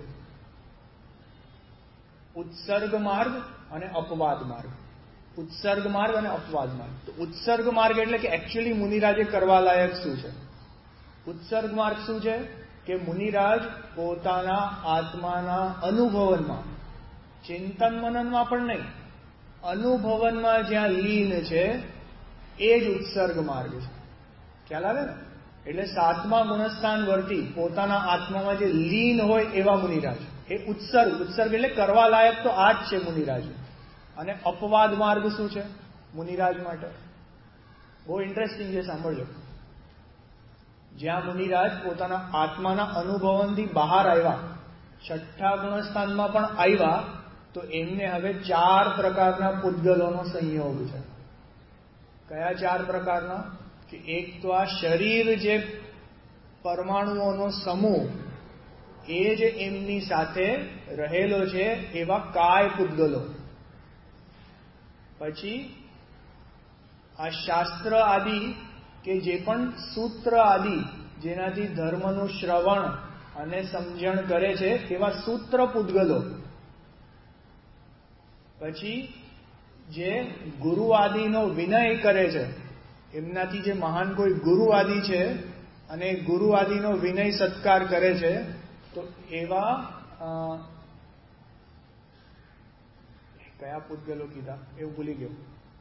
ઉત્સર્ગ માર્ગ અને અપવાદ માર્ગ. ઉત્સર્ગ માર્ગ અને અપવાદ માર્ગ. તો ઉત્સર્ગ માર્ગ એટલે કે એકચ્યુઅલી મુનિરાજે કરવા લાયક શું છે? ઉત્સર્ગ માર્ગ શું છે? કે મુનિરાજ પોતાના આત્માના અનુભવનમાં, ચિંતન મનનમાં પણ નહીં, અનુભવનમાં જ્યાં લીન છે એ જ ઉત્સર્ગ માર્ગ છે. ખ્યાલ આવે ને? એટલે 7મા ગુણસ્થાન વર્તી પોતાના આત્મામાં જે લીન હોય એવા મુનિરાજ, એ ઉત્સર્ગ. ઉત્સર્ગ એટલે કરવા લાયક તો આ જ છે મુનિરાજ. અને અપવાદ માર્ગ શું છે મુનિરાજ માટે? બહુ ઇન્ટરેસ્ટિંગ છે, સાંભળજો. જ્યાં મુનિરાજ પોતાના આત્માના અનુભવનથી બહાર આવ્યા, 6ઠ્ઠા ગુણસ્થાનમાં પણ આવ્યા, તો એમને હવે 4 પ્રકારના પૂતગલોનો સંયોગ છે. કયા 4 પ્રકારના? કે એક તો આ શરીર જે પરમાણુઓનો સમૂહ એ જ એમની સાથે રહેલો છે એવા કાય પૂતગલો. પછી આ શાસ્ત્ર આદિ કે જે પણ સૂત્ર આદિ જેનાથી ધર્મનું શ્રવણ અને સમજણ કરે છે એવા સૂત્ર પૂતગલો. પછી જે ગુરુ આદિનો વિનય કરે છે, એમનાથી જે મહાન કોઈ ગુરુ આદિ છે અને ગુરુ આદિનો વિનય સત્કાર કરે છે, તો એવા કયા પૂતગલો કીધા એવું ભૂલી ગયો.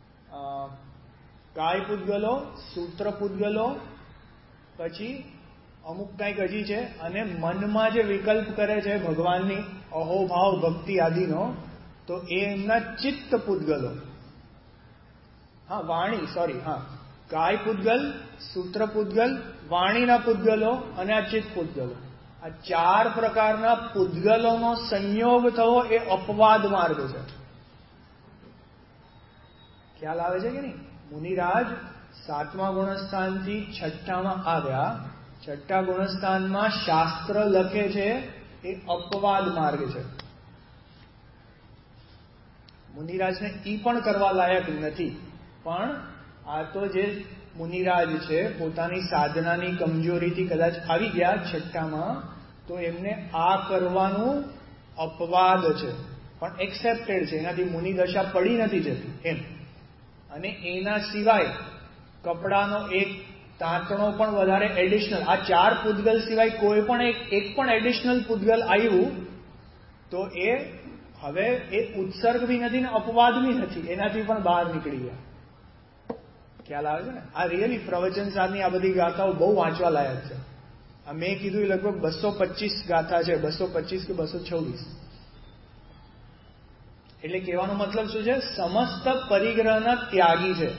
કાય પૂતગલો, સૂત્ર પૂતગલો, પછી અમુક કંઈક હજી છે, અને મનમાં જે વિકલ્પ કરે છે ભગવાનની અહોભાવ ભક્તિ આદિનો, તો એ એમના ચિત્ત પૂતગલો. હા, વાણી, સોરી, હા, કાય પૂતગલ, સૂત્ર પૂતગલ, વાણીના પૂતગલો અને આ ચિત્ત પૂતગલો. આ 4 પ્રકારના પૂતગલોનો સંયોગ થવો એ અપવાદ માર્ગ છે. ખ્યાલ આવે છે કે નહીં? મુનિરાજ 7મા ગુણસ્થાનથી 6ઠ્ઠામાં આવ્યા. 6ઠ્ઠા ગુણસ્થાનમાં શાસ્ત્ર લખે છે એ અપવાદ માર્ગ છે. મુનિરાજને ઈ પણ કરવા લાયક નથી, પણ આ તો જે મુનિરાજ છે પોતાની સાધનાની કમજોરીથી કદાચ આવી ગયા 6ઠ્ઠામાં, તો એમને આ કરવાનું અપવાદ છે, પણ એક્સેપ્ટેડ છે. એનાથી મુનિ દશા પડી નથી જતી એમ. અને એના સિવાય કપડાનો એક તાંતણો પણ વધારે એડિશનલ, આ 4 પૂતગલ સિવાય કોઈ પણ એક પણ એડિશનલ પૂતગલ આવ્યું તો એ હવે એ ઉત્સર્ગ બી નથી ને અપવાદ બી નથી, એનાથી પણ બહાર નીકળી ગયા. ખ્યાલ આવે છે ને? આ રિયલી પ્રવચન સારની આ બધી ગાથાઓ બહુ વાંચવા લાયક છે. આ મેં કીધું એ લગભગ 225 ગાથા છે, 225 કે 226. એટલે કહેવાનો મતલબ શું છે? સમસ્ત પરિગ્રહના ત્યાગી છે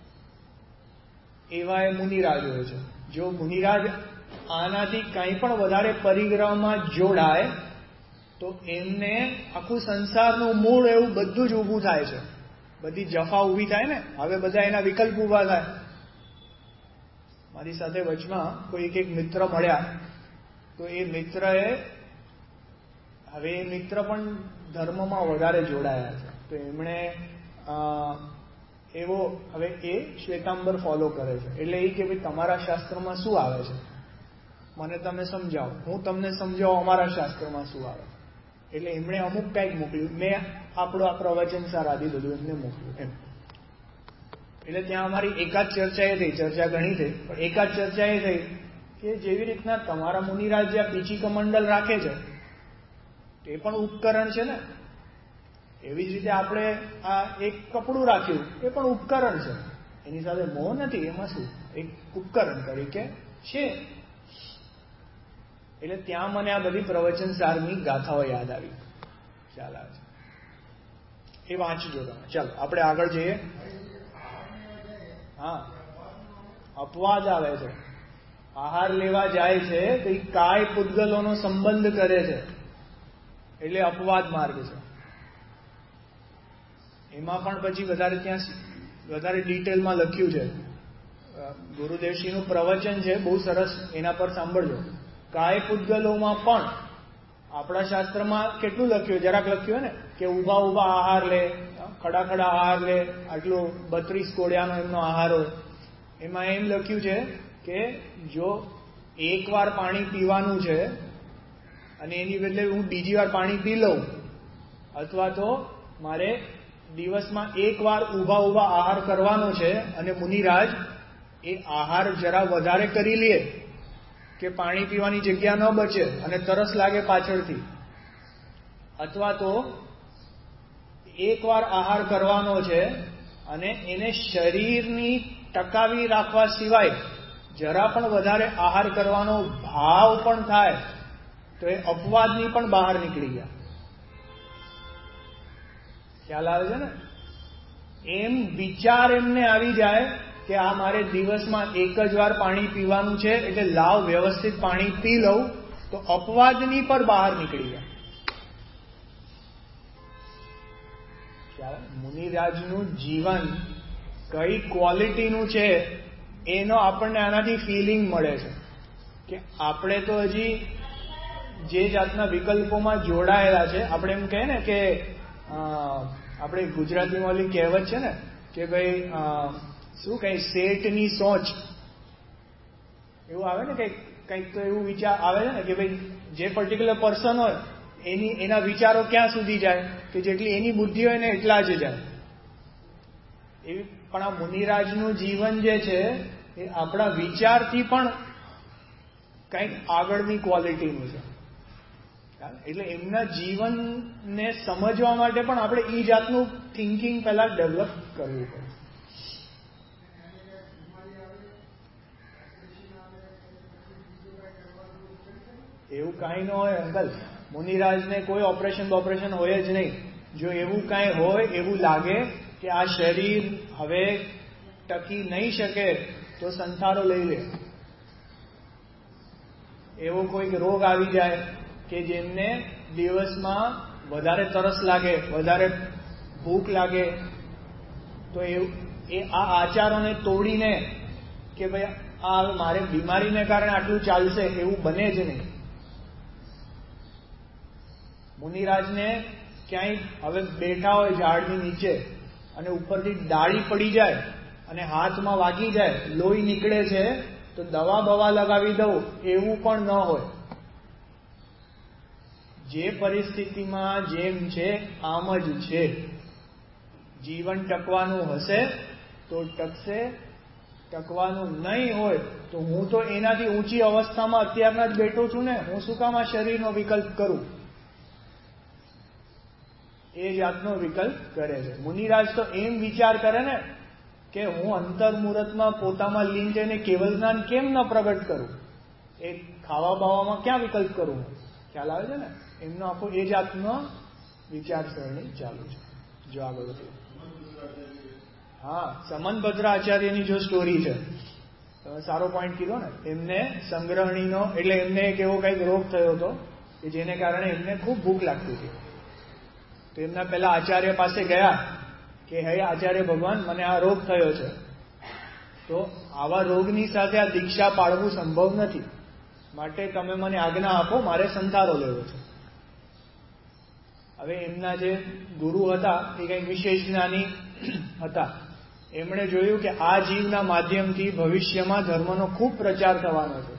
એવા એ મુનિરાજ હોય છે. જો મુનિરાજ આનાથી કંઈ પણ વધારે પરિગ્રહમાં જોડાય તો એમને આખું સંસારનું મૂળ એવું બધું જ ઊભું થાય છે. બધી જફા ઊભી થાય ને, હવે બધા એના વિકલ્પ ઊભા થાય. મારી સાથે વચમાં કોઈ એક મિત્ર મળ્યા, તો એ મિત્રએ હવે એ મિત્ર પણ ધર્મમાં વધારે જોડાયા છે, તો એમણે એવો હવે એ શ્વેતાંબર ફોલો કરે છે, એટલે એ કે ભાઈ તમારા શાસ્ત્રમાં શું આવે છે, મને તમે સમજાવો, હું તમને સમજાવું અમારા શાસ્ત્રમાં શું આવે. એટલે એમણે અમુક કંઈક મોકલ્યું, મેં આપણો આ પ્રવચન સારાથી બધું એમને મોકલ્યું એમ. એટલે ત્યાં અમારી એકાદ ચર્ચા એ થઈ, ચર્ચા ઘણી થઈ, પણ એકાદ ચર્ચા એ થઈ કે જેવી રીતના તમારા મુનિરાજ જે પીચી કમંડલ રાખે છે એ પણ ઉપકરણ છે ને, એવી જ રીતે આપણે આ એક કપડું રાખ્યું એ પણ ઉપકરણ છે, એની સાથે મોહ નથી, એમાં શું, એક ઉપકરણ તરીકે છે. એટલે ત્યાં મને આ બધી પ્રવચન સારની ગાથાઓ યાદ આવી. ખ્યાલ આવે છે એ વાંચજો તમે. ચાલો આપણે આગળ જઈએ. હા, અપવાદ આવે છે, આહાર લેવા જાય છે તો એ કાય પૂતગલોનો સંબંધ કરે છે, એટલે અપવાદ માર્ગ છે. એમાં પણ પછી વધારે ત્યાં વધારે ડિટેલમાં લખ્યું છે. ગુરુદેવશ્રીનું પ્રવચન છે, બહુ સરસ, એના પર સાંભળજો. કાય પૂતગલોમાં પણ આપણા શાસ્ત્રમાં કેટલું લખ્યું, જરાક લખ્યું ને કે ઊભા ઊભા આહાર લે, ખડા ખડા આહાર લે, આટલું 32 કોડિયાનો એમનો આહાર હોય. એમાં એમ લખ્યું છે કે જો એકવાર પાણી પીવાનું છે અને એની બદલે હું બીજી વાર પાણી પી લઉં, અથવા તો મારે દિવસમાં એકવાર ઊભા ઊભા આહાર કરવાનો છે અને મુનિરાજ એ આહાર જરા વધારે કરી લે કે પાણી પીવાની જગ્યા ન બચે અને તરસ લાગે પાછળથી, અથવા તો એકવાર આહાર કરવાનો છે અને એને શરીરની ટકાવી રાખવા સિવાય જરા પણ વધારે આહાર કરવાનો ભાવ પણ થાય તો એ અપવાદની પણ બહાર નીકળી ગયા. ખ્યાલ આવે છે ને? એમ વિચાર એમને આવી જાય કે આ મારે દિવસમાં એક જ વાર પાણી પીવાનું છે, એટલે લાવ વ્યવસ્થિત પાણી પી લઉં, તો અપવાદની પર બહાર નીકળી ગયા. મુનિરાજનું જીવન કઈ ક્વોલિટીનું છે એનો આપણને આનાથી ફિલિંગ મળે છે કે આપણે તો હજી જે જાતના વિકલ્પોમાં જોડાયેલા છે, આપણે એમ કહે ને કે આપણે ગુજરાતીમાં ઓલી કહેવત છે ને કે ભાઈ શું કઈ શેઠની સોચ, એવું આવે ને, કંઈક તો એવું વિચાર આવે છે ને કે ભાઈ જે પર્ટિક્યુલર પર્સન હોય એના વિચારો ક્યાં સુધી જાય કે જેટલી એની બુદ્ધિ હોય ને એટલા જ જાય. એવી પણ આ મુનિરાજનું જીવન જે છે એ આપણા વિચારથી પણ કંઈક આગળની ક્વોલિટીનું છે. એટલે એમના જીવનને સમજવા માટે પણ આપણે એ જાતનું થિંકિંગ પહેલા ડેવલપ કરવું પડે. એવું કાંઈ ન હોય અંકલ, મુનિરાજને કોઈ ઓપરેશન હોય જ નહીં. જો એવું કાંઈ હોય, એવું લાગે કે આ શરીર હવે ટકી નહીં શકે તો સંથારો લઈ લે. એવો કોઈક રોગ આવી જાય કે જેમને દિવસમાં વધારે તરસ લાગે, વધારે ભૂખ લાગે, તો એ આ આચારોને તોડીને કે ભાઈ આ મારે બીમારીને કારણે આટલું ચાલશે, એવું બને જ નહીં. મુનિરાજને ક્યાંય હવે બેઠા હોય ઝાડની નીચે અને ઉપરથી ડાળી પડી જાય અને હાથમાં વાગી જાય, લોહી નીકળે છે, તો દવા બવા લગાવી દઉં એવું પણ ન હોય. જે પરિસ્થિતિમાં જેમ છે આમ જ છે. જીવન ટકવાનું હશે તો ટકશે, ટકવાનું નહીં હોય તો હું તો એનાથી ઊંચી અવસ્થામાં અત્યારના જ બેઠો છું ને, હું શું કામ આ શરીરનો વિકલ્પ કરું? એ જાતનો વિકલ્પ કરે છે. મુનિરાજ તો એમ વિચાર કરે ને કે હું અંતર મુહૂર્તમાં પોતામાં લીન થઈને કેવલ જ્ઞાન કેમ ન પ્રગટ કરું? એ ખાવા બાવામાં ક્યાં વિકલ્પ કરું? ખ્યાલ આવે છે ને? એમનો આખો એ જાતનો વિચારસરણી ચાલુ છે. જો આગળ વધીએ. હા, સમનભદ્ર આચાર્યની જો સ્ટોરી છે, તમે સારો પોઈન્ટ કીધો ને. એમને સંગ્રહણીનો એટલે એમને એક એવો કંઈક રોગ થયો હતો કે જેને કારણે એમને ખૂબ ભૂખ લાગતી હતી. તો એમના પહેલા આચાર્ય પાસે ગયા કે હે આચાર્ય ભગવાન, મને આ રોગ થયો છે. તો આવા રોગની સાથે આ દીક્ષા પાળવું સંભવ નથી. માટે તમે મને આજ્ઞા આપો, મારે સંતારો લેવો છે. હવે એમના જે ગુરુ હતા એ કંઈક વિશેષ જ્ઞાની હતા. એમણે જોયું કે આ જીવના માધ્યમથી ભવિષ્યમાં ધર્મનો ખૂબ પ્રચાર થવાનો છે.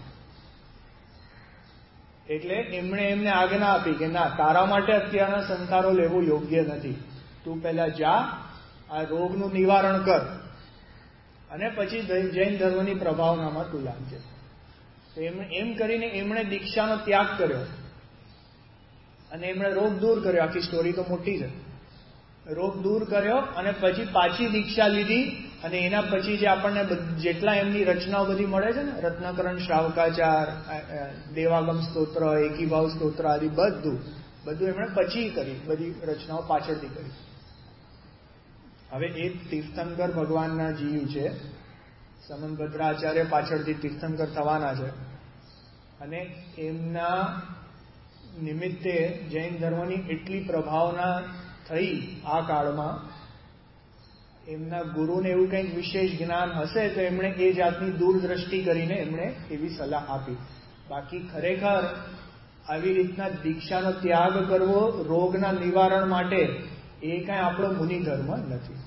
એટલે એમણે એમને આજ્ઞા આપી કે ના, તારા માટે અત્યારના સંતારો લેવો યોગ્ય નથી. તું પહેલા જા, આ રોગનું નિવારણ કર, અને પછી જૈન ધર્મની પ્રભાવનામાં તું લાગજે. એમ કરીને એમણે દીક્ષાનો ત્યાગ કર્યો અને એમણે રોગ દૂર કર્યો. આખી સ્ટોરી તો મોટી છે. રોગ દૂર કર્યો અને પછી પાછી દીક્ષા લીધી. અને એના પછી જે આપણને જેટલા એમની રચનાઓ બધી મળે છે ને, રત્નકરણ, શ્રાવકાચાર, દેવાગમ સ્તોત્ર, એકીભાવ સ્તોત્ર આદિ બધું એમણે પછી કરી. બધી રચનાઓ પાછળથી કરી. હવે એક તીર્થંકર ભગવાનના જીવ છે, સમનભદ્રાચાર્ય પાછળથી તીર્થંકર થવાના છે. અને એમના નિમિત્તે જૈન ધર્મની એટલી પ્રભાવના થઈ આ કાળમાં. એમના ગુરુને એવું કંઈક વિશેષ જ્ઞાન હશે તો એમણે એ જાતની દૂરદ્રષ્ટિ કરીને એમણે એવી સલાહ આપી. બાકી ખરેખર આવી રીતના દીક્ષાનો ત્યાગ કરવો રોગના નિવારણ માટે એ કાંઈ આપણો મુનિ ધર્મ નથી.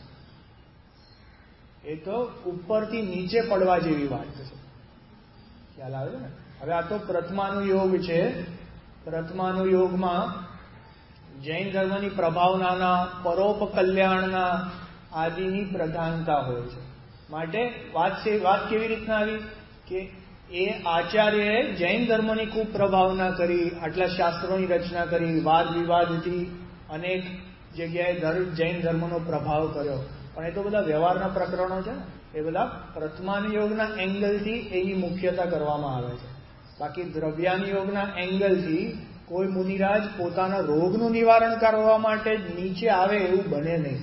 એ તો ઉપરથી નીચે પડવા જેવી વાત છે. ખ્યાલ આવે છે ને? હવે આ તો પ્રથમાનુયોગ છે. પ્રથમાનુયોગમાં જૈન ધર્મની પ્રભાવનાના, પરોપકલ્યાણના આદિની પ્રધાનતા હોય છે. માટે વાત કેવી રીતના આવી કે એ આચાર્યએ જૈન ધર્મની ખૂબ પ્રભાવના કરી, આટલા શાસ્ત્રોની રચના કરી, વાદ વિવાદથી અનેક જગ્યાએ જૈન ધર્મનો પ્રભાવ કર્યો. પણ એ તો બધા વ્યવહારના પ્રકરણો છે ને, એ બધા પ્રથમાનુયોગના એંગલથી એની મુખ્યતા કરવામાં આવે છે. બાકી દ્રવ્યાનુયોગના એંગલથી કોઈ મુનિરાજ પોતાના રોગનું નિવારણ કરવા માટે નીચે આવે એવું બને નહીં.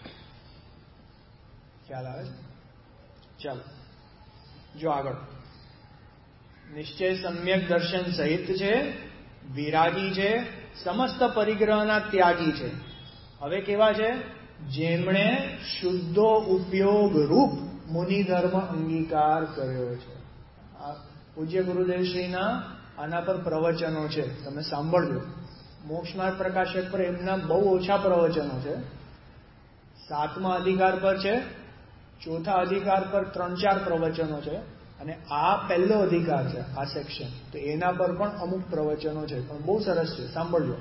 ખ્યાલ આવે છે? ચાલો જો આગળ. નિશ્ચય સમ્યક દર્શન સહિત છે, વિરાગી છે, સમસ્ત પરિગ્રહના ત્યાગી છે. હવે કેવા છે? જેમણે શુદ્ધો ઉપયોગ રૂપ મુનિ ધર્મ અંગીકાર કર્યો છે. આ પૂજ્ય ગુરુદેવશ્રીના આના પર પ્રવચનો છે, તમે સાંભળજો. મોક્ષમાર્ગ પ્રકાશક પર એમના બહુ ઓછા પ્રવચનો છે. 7મા અધિકાર પર છે, 4થા અધિકાર પર 3-4 પ્રવચનો છે, અને આ પહેલો અધિકાર છે, આ સેક્શન, તો એના પર પણ અમુક પ્રવચનો છે, પણ બહુ સરસ છે, સાંભળજો.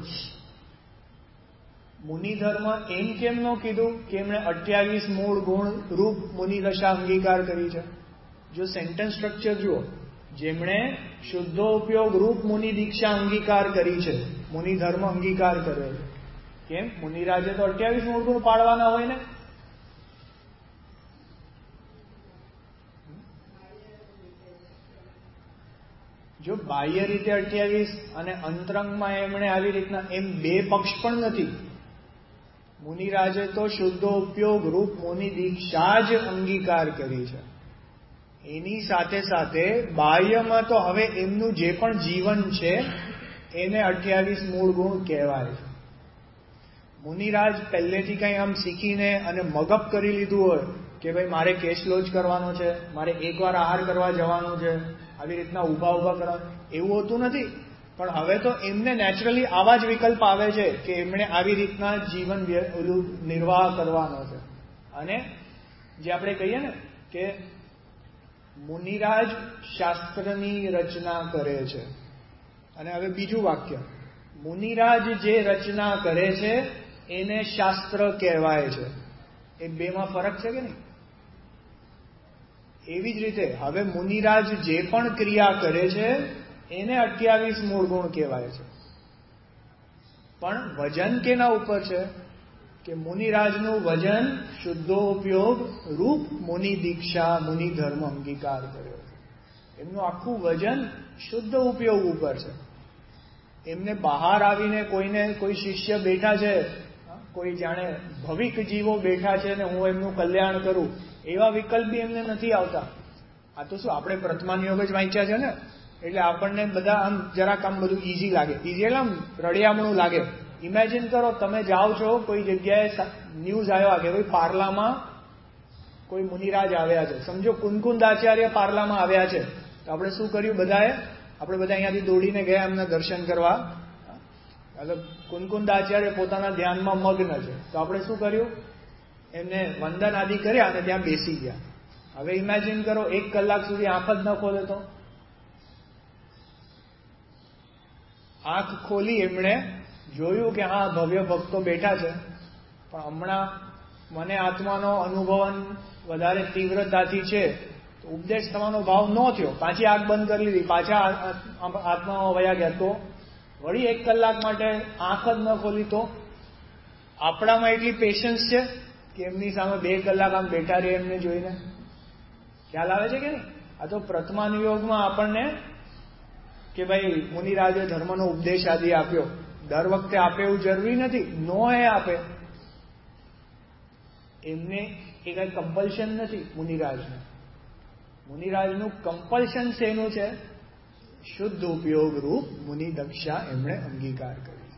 મુનિ ધર્મ એમ કેમ ન કીધું કે એમણે 28 મૂળ ગુણ રૂપ મુનિ દશા અંગીકાર કરી છે? જો સેન્ટેન્સ સ્ટ્રક્ચર જુઓ, જેમણે શુદ્ધો ઉપયોગ રૂપ મુનિ દીક્ષા અંગીકાર કરી છે, મુનિ ધર્મ અંગીકાર કર્યો છે. કેમ? મુનિરાજે તો 28 મૂળ ગુણ પાડવાના હોય ને. જો બાહ્ય રીતે 28 અને અંતરંગમાં એમણે આવી રીતના, એમ બે પક્ષ પણ નથી. મુનિરાજે તો શુદ્ધો ઉપયોગ રૂપ મુનિ દીક્ષા જ અંગીકાર કરી છે. એની સાથે સાથે બાહ્યમાં તો હવે એમનું જે પણ જીવન છે એને 28 મૂળ ગુણ કહેવાય છે. મુનિરાજ પહેલેથી કંઈ આમ શીખીને અને મગઅપ કરી લીધું હોય કે ભાઈ મારે કેશલો જ કરવાનો છે, મારે એકવાર આહાર કરવા જવાનું છે, આવી રીતના ઊભા કરવા, એવું હોતું નથી. પણ હવે તો એમને નેચરલી આવા જ વિકલ્પ આવે છે કે એમણે આવી રીતના જીવન નિર્વાહ કરવાનો છે. અને જે આપણે કહીએ ને કે મુનિરાજ શાસ્ત્રની રચના કરે છે. અને હવે બીજું વાક્ય, મુનિરાજ જે રચના કરે છે એને શાસ્ત્ર કહેવાય છે. એ બેમાં ફરક છે કે નહીં? એવી જ રીતે હવે મુનિરાજ જે પણ ક્રિયા કરે છે એને 28 મૂળ ગુણ કહેવાય છે. પણ વજન કેના ઉપર છે? કે મુનિરાજનું વજન શુદ્ધો ઉપયોગ રૂપ મુનિ દીક્ષા મુનિ ધર્મ અંગીકાર કર્યો છે. એમનું આખું વજન શુદ્ધ ઉપયોગ ઉપર છે. એમને બહાર આવીને કોઈ શિષ્ય બેઠા છે, કોઈ જાણે ભવિક જીવો બેઠા છે ને હું એમનું કલ્યાણ કરું, એવા વિકલ્પ બી એમને નથી આવતા. આ તો શું, આપણે પ્રથમાનુયોગ જ વાંચ્યા છે ને, એટલે આપણને બધા આમ જરાક આમ બધું ઈઝી લાગે. ઈઝી એટલે આમ રળિયામણું લાગે. ઇમેજિન કરો, તમે જાઓ છો કોઈ જગ્યાએ, ન્યૂઝ આવ્યા કે ભાઈ પાર્લામાં કોઈ મુનિરાજ આવ્યા છે, સમજો કુનકુંદ આચાર્ય પાર્લામાં આવ્યા છે, તો આપણે શું કર્યું બધાએ? આપણે બધા અહીંયાથી દોડીને ગયા એમના દર્શન કરવા. મતલબ કુનકુંદ આચાર્ય પોતાના ધ્યાનમાં મગ્ન છે, તો આપણે શું કર્યું? એમને વંદન આદિ કર્યા અને ત્યાં બેસી ગયા. હવે ઇમેજિન કરો 1 કલાક સુધી આંખ જ ન ખોલે તો? આંખ ખોલી એમણે જોયું કે હા ભવ્ય ભક્તો બેઠા છે, પણ હમણાં મને આત્માનો અનુભવન વધારે તીવ્રતાથી છે, તો ઉપદેશ થવાનો ભાવ ન થયો. પાછી આંખ બંધ કરી લીધી, પાછા આત્મામાં વયા ગયા. તો વળી 1 કલાક માટે આંખ જ ન ખોલી તો? આપણામાં એટલી પેશન્સ છે કે એમની સામે 2 કલાક આમ બેઠા રહે એમને જોઈને? ખ્યાલ આવે છે કે નહીં? આ તો પ્રથમાનુયોગમાં આપણને કે ભાઈ મુનિરાજે ધર્મનો ઉપદેશ આદિ આપ્યો, દર વખતે આપે એવું જરૂરી નથી, નો એ આપે. એમને એ કઈ કમ્પલ્શન નથી મુનિરાજને. મુનિરાજનું કમ્પલ્શન શેનું છે? શુદ્ધ ઉપયોગ રૂપ મુનિ દક્ષા એમણે અંગીકાર કરી,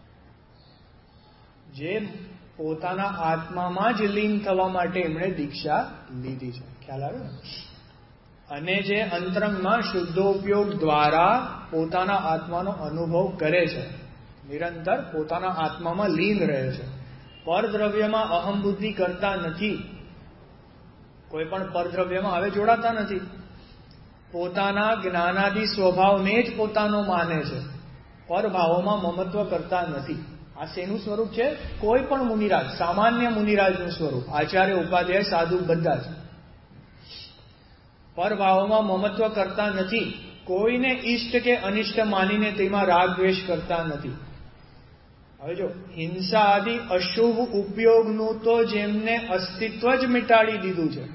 જે પોતાના આત્મામાં જ લીન થવા માટે એમણે દીક્ષા લીધી છે. ખ્યાલ આવે ને? અને જે અંતરંગમાં શુદ્ધોપયોગ દ્વારા પોતાના આત્માનો અનુભવ કરે છે, નિરંતર પોતાના આત્મામાં લીન રહે છે, પરદ્રવ્યમાં અહમ બુદ્ધિ કરતા નથી, કોઈ પણ પરદ્રવ્યમાં હવે જોડાતા નથી, પોતાના જ્ઞાનાદિ સ્વભાવને જ પોતાનો માને છે, પરભાવોમાં મમત્વ કરતા નથી. આ શેનું સ્વરૂપ છે? કોઈ પણ મુનિરાજ, સામાન્ય મુનિરાજનું સ્વરૂપ. આચાર્ય, ઉપાધ્યાય, સાધુ બધા જ પરભાવોમાં મમત્વ કરતા નથી, કોઈને ઈષ્ટ કે અનિષ્ટ માનીને તેમાં રાગ દ્વેષ કરતા નથી. હવે જો હિંસા આદિ અશુભ ઉપયોગનું તો જેમને અસ્તિત્વ જ મિટાડી દીધું છે,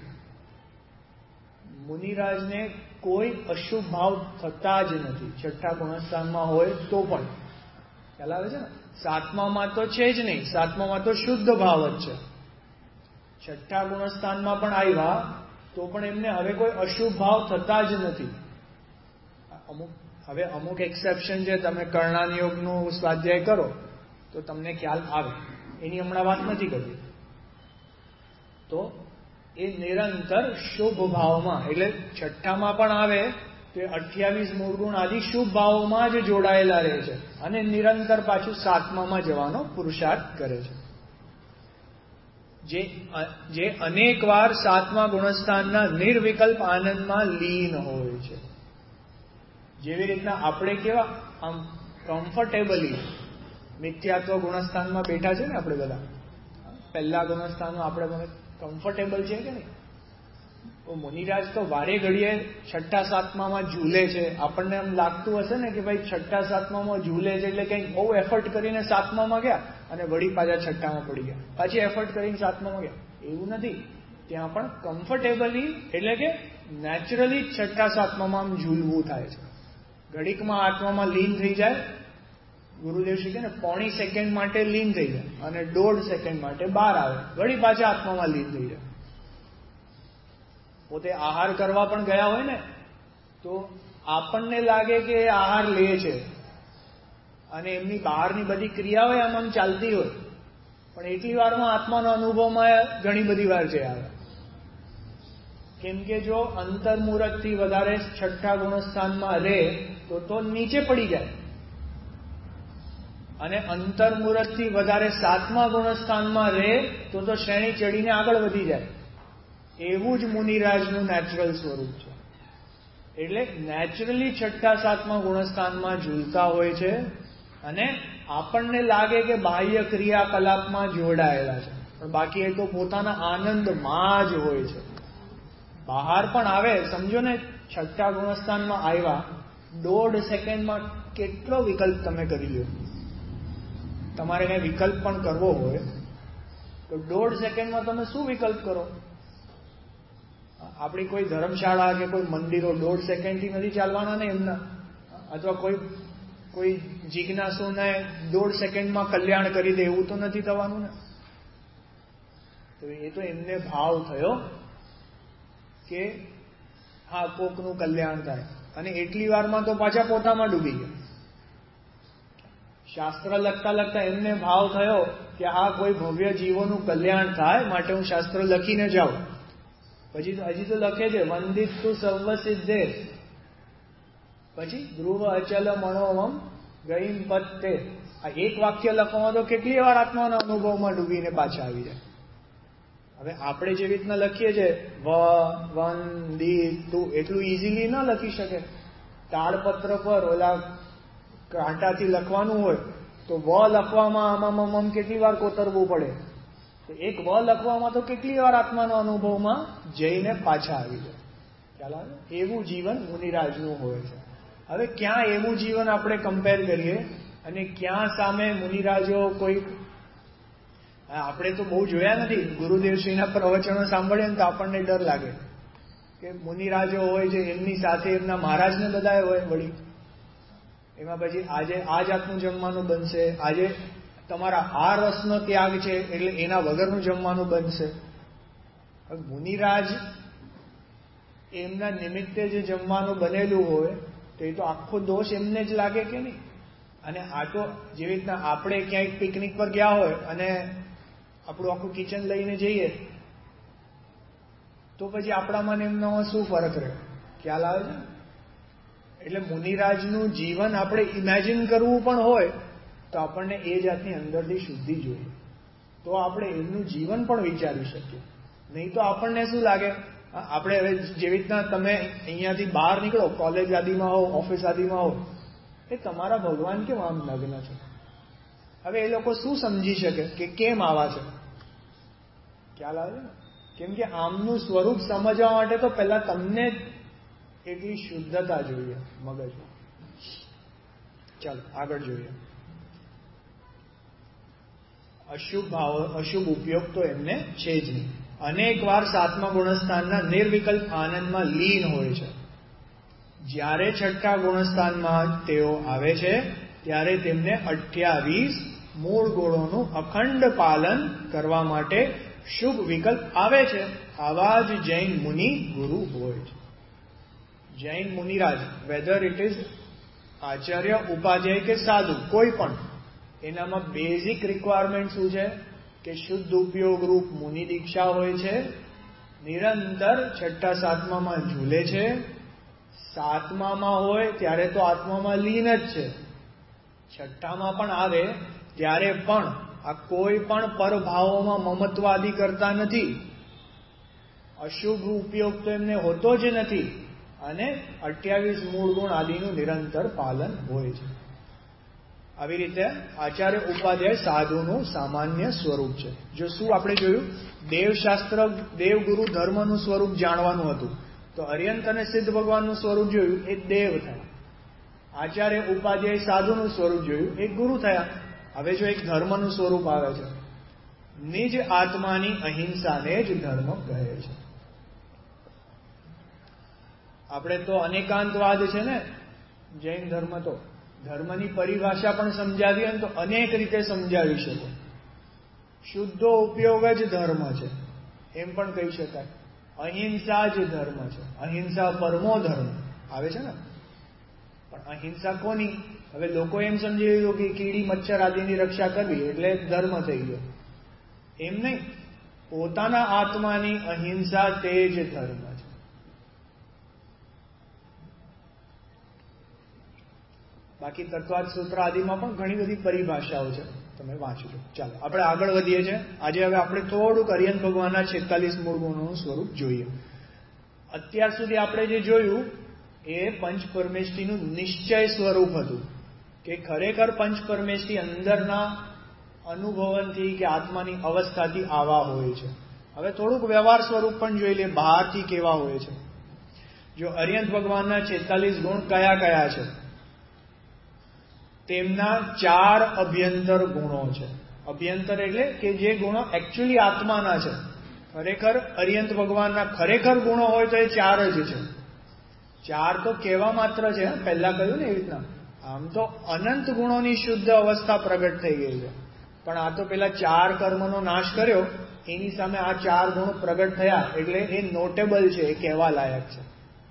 મુનિરાજને કોઈ અશુભ ભાવ થતા જ નથી. છઠ્ઠા ગુણસ્થાનમાં હોય તો પણ ખ્યાલ આવે છે ને? 7મામાં તો છે જ નહીં, 7મામાં તો શુદ્ધ ભાવ જ છે. છઠ્ઠા ગુણસ્થાનમાં પણ આવ્યા તો પણ એમને હવે કોઈ અશુભ ભાવ થતા જ નથી. અમુક એક્સેપ્શન છે, તમે કર્ણાનિયોગનું સ્વાધ્યાય કરો તો તમને ખ્યાલ આવે, એની હમણાં વાત નથી કરવી. તો એ નિરંતર શુભ ભાવમાં, એટલે છઠ્ઠામાં પણ આવે તો 28 મૂળગુણ આદિ શુભ ભાવોમાં જ જોડાયેલા રહે છે અને નિરંતર પાછું 7મામાં જવાનો પુરુષાર્થ કરે છે. જે અનેક વાર 7મા ગુણસ્થાનના નિર્વિકલ્પ આનંદમાં લીન હોય છે. જેવી રીતના આપણે કેવા આમ કમ્ફર્ટેબલી મિથ્યાત્વ ગુણસ્થાનમાં બેઠા છે ને, આપણે બધા પહેલા ગુણસ્થાનમાં આપણે કમ્ફર્ટેબલ છે કે નહીં? તો મુનિરાજ તો વારે ઘડીએ છઠ્ઠા 7મામાં ઝૂલે છે. આપણને એમ લાગતું હશે ને કે ભાઈ છઠ્ઠા 7મામાં ઝૂલે છે એટલે કંઈક બહુ એફર્ટ કરીને 7મામાં ગયા અને વળી પાછા છઠ્ઠામાં પડી ગયા, પાછી એફર્ટ કરીને 7મામાં ગયા. એવું નથી, ત્યાં પણ કમ્ફર્ટેબલી એટલે કે નેચરલી છઠ્ઠા 7મામાં આમ ઝૂલવું થાય છે. ઘડીકમાં આત્મામાં લીન થઈ જાય. ગુરુદેવ શ્રી કહે ને પોણી સેકન્ડ માટે લીન થઈ જાય અને 1.5 સેકન્ડ માટે બહાર આવે, વળી પાછા આત્મામાં લીન થઈ જાય. પોતે આહાર કરવા પણ ગયા હોય ને તો આપણને લાગે કે આહાર લે છે અને એમની બહારની બધી ક્રિયાઓ આમ ચાલતી હોય, પણ એટલી વારમાં આત્માનો અનુભવમાં ઘણી બધી વાર છે આવે. કેમ કે જો અંતર્મુહૂર્તથી વધારે છઠ્ઠા ગુણસ્થાનમાં રહે તો નીચે પડી જાય, અને અંતર્મુહૂર્તથી વધારે 7મા ગુણસ્થાનમાં રહે તો શ્રેણી ચડીને આગળ વધી જાય. એવું જ મુનિરાજનું નેચરલ સ્વરૂપ છે. એટલે નેચરલી છઠ્ઠા 7મા ગુણસ્થાનમાં ઝૂલતા હોય છે અને આપણને લાગે કે બાહ્ય ક્રિયાકલાપમાં જોડાયેલા છે, પણ બાકી એ તો પોતાના આનંદમાં જ હોય છે. બહાર પણ આવે, સમજો ને છઠ્ઠા ગુણસ્થાનમાં આવ્યા, 1.5 સેકન્ડમાં કેટલો વિકલ્પ તમે કરી લો. તમારે કઈ વિકલ્પ પણ કરવો હોય તો 1.5 સેકન્ડમાં તમે શું વિકલ્પ કરો? આપણી કોઈ ધર્મશાળા કે કોઈ મંદિરો 1.5 સેકન્ડથી નથી ચાલવાના ને એમના, અથવા કોઈ જિજ્ઞાસુને 1.5 સેકન્ડમાં કલ્યાણ કરી દે એવું તો નથી થવાનું ને. તો એ તો એમને ભાવ થયો કે હા કોકનું કલ્યાણ થાય, અને એટલી વારમાં તો પાછા પોતામાં ડૂબી ગયા. શાસ્ત્ર લખતા લખતા એમને ભાવ થયો કે હા કોઈ ભવ્ય જીવોનું કલ્યાણ થાય માટે હું શાસ્ત્ર લખીને જાઉં, પછી હજી તો લખે છે વંદિત તું સર્વ સિદ્ધે, પછી ધ્રુવ અચલ મનોમમ ગઈમ પત્તે. આ એક વાક્ય લખવામાં તો કેટલી વાર આત્માના અનુભવમાં ડૂબીને પાછા આવી જાય. હવે આપણે જેવી રીતના લખીએ છીએ વંદિત તું, એટલું ઇઝીલી ના લખી શકે. તાળપત્ર પર ઓલા કાંટાથી લખવાનું હોય તો લખવામાં આમાં કેટલી વાર કોતરવું પડે. તો એક લખવામાં તો કેટલી વાર આત્માનો અનુભવમાં જઈને પાછા આવી જાય. ખ્યાલ આવે? એવું જીવન મુનિરાજનું હોય છે. હવે ક્યાં એવું જીવન આપણે કમ્પેર કરીએ અને ક્યાં સામે મુનિરાજો કોઈક, આપણે તો બહુ જોયા નથી. ગુરુદેવશ્રીના પ્રવચનો સાંભળીએ ને તો આપણને ડર લાગે કે મુનિરાજો હોય છે એમની સાથે એમના મહારાજને બધા હોય વળી. એમાં પછી આજે આ જાતનું જમવાનું બનશે, આજે તમારા આ રસનો ત્યાગ છે એટલે એના વગરનું જમવાનું બનશે. હવે મુનિરાજ એમના નિમિત્તે જે જમવાનું બનેલું હોય તો એ તો આખો દોષ એમને જ લાગે કે નહીં. અને આ તો જેવી રીતના આપણે ક્યાંક પિકનિક પર ગયા હોય અને આપણું આખું કિચન લઈને જઈએ તો પછી આપણામાં એમનામાં શું ફરક રહે? ખ્યાલ આવે છે? એટલે મુનિરાજનું જીવન આપણે ઇમેજિન કરવું પણ હોય તો આપણને એ જાતની અંદરથી શુદ્ધિ જોઈએ, તો આપણે એમનું જીવન પણ વિચારી શકીએ. નહીં તો આપણને શું લાગે, આપણે હવે જેવી રીતના તમે અહીંયાથી બહાર નીકળો, કોલેજ આદિમાં હો, ઓફિસ આદિમાં હો, એ તમારા ભગવાન કેમ આમ નગ્ન છે? હવે એ લોકો શું સમજી શકે કે કેમ આવા છે? ખ્યાલ આવે છે ને? કેમ કે આમનું સ્વરૂપ સમજવા માટે તો પહેલા તમને એટલી શુદ્ધતા જોઈએ મગજમાં. ચાલો આગળ જોઈએ. અશુભ ભાવ, અશુભ ઉપયોગ તો એમને છે જ નહીં. અનેક વાર સાતમા ગુણસ્થાનના નિર્વિકલ્પ આનંદમાં લીન હોય છે. જ્યારે છઠ્ઠા ગુણસ્થાનમાં તેઓ આવે છે ત્યારે તેમને 28 મૂળ ગુણોનું અખંડ પાલન કરવા માટે શુભ વિકલ્પ આવે છે. આવા જ જૈન મુનિ ગુરુ હોય છે. જૈન મુનિરાજ, વેધર ઇટ ઇઝ આચાર્ય, ઉપાધ્યાય કે સાધુ, કોઈ પણ, એનામાં બેઝિક રિક્વાયરમેન્ટ શું છે કે શુદ્ધ ઉપયોગ રૂપ મુનિ દીક્ષા હોય છે. નિરંતર છઠ્ઠા સાતમામાં ઝૂલે છે. સાતમામાં હોય ત્યારે તો આત્મામાં લીન જ છે. છઠ્ઠામાં પણ આવે ત્યારે પણ આ કોઈ પણ પરભાવોમાં મમત્વાદી કરતા નથી. અશુભ ઉપયોગ તો એમને હોતો જ નથી. અને 28 મૂળ ગુણ આદિનું નિરંતર પાલન હોય છે. આવી રીતે આચાર્ય ઉપાધ્યાય સાધુનું સામાન્ય સ્વરૂપ છે. જો શું આપણે જોયું, દેવશાસ્ત્ર દેવગુરુ ધર્મનું સ્વરૂપ જાણવાનું હતું તો અર્યંત અને સિદ્ધ ભગવાનનું સ્વરૂપ જોયું એ દેવ થયા. આચાર્ય ઉપાધ્યાય સાધુનું સ્વરૂપ જોયું એ ગુરુ થયા. હવે જો એક ધર્મનું સ્વરૂપ આવે છે, નિજ આત્માની અહિંસાને જ ધર્મ કહે છે. આપણે તો અનેકાંતવાદ છે ને જૈન ધર્મ, તો ધર્મની પરિભાષા પણ સમજાવી હોય તો અનેક રીતે સમજાવી શકો. શુદ્ધો ઉપયોગ જ ધર્મ છે એમ પણ કહી શકાય. અહિંસા જ ધર્મ છે. અહિંસા પરમો ધર્મ આવે છે ને. પણ અહિંસા કોની? હવે લોકો એમ સમજી લીધું કે કીડી મચ્છર આદિની રક્ષા કરવી એટલે ધર્મ થઈ ગયો. એમ નહીં, પોતાના આત્માની અહિંસા તે જ ધર્મ છે. બાકી તત્વાદ સૂત્ર આદિમાં પણ ઘણી બધી પરિભાષાઓ છે, તમે વાંચજો. ચાલો આપણે આગળ વધીએ છીએ. આજે હવે આપણે થોડુંક અર્યંત ભગવાનના 46 મૂળ ગુણોનું સ્વરૂપ જોઈએ. અત્યાર સુધી આપણે જે જોયું એ પંચ પરમેષ્ઠીનું નિશ્ચય સ્વરૂપ હતું કે ખરેખર પંચ પરમેષ્ઠી અંદરના અનુભવનથી કે આત્માની અવસ્થાથી આવા હોય છે. હવે થોડુંક વ્યવહાર સ્વરૂપ પણ જોઈ લે, બહારથી કેવા હોય છે. જો અર્યંત ભગવાનના 46 ગુણ કયા કયા છે? તેમના 4 અભ્યંતર ગુણો છે. અભ્યંતર એટલે કે જે ગુણો એકચ્યુઅલી આત્માના છે. ખરેખર અર્યંત ભગવાનના ખરેખર ગુણો હોય તો એ 4 જ છે. 4 તો કેવા માત્ર છે, પહેલા કહ્યું ને એવી રીતના. આમ તો અનંત ગુણોની શુદ્ધ અવસ્થા પ્રગટ થઈ ગઈ છે, પણ આ તો પેલા 4 કર્મનો નાશ કર્યો એની સામે આ 4 ગુણો પ્રગટ થયા એટલે એ નોટેબલ છે, એ કહેવા લાયક છે.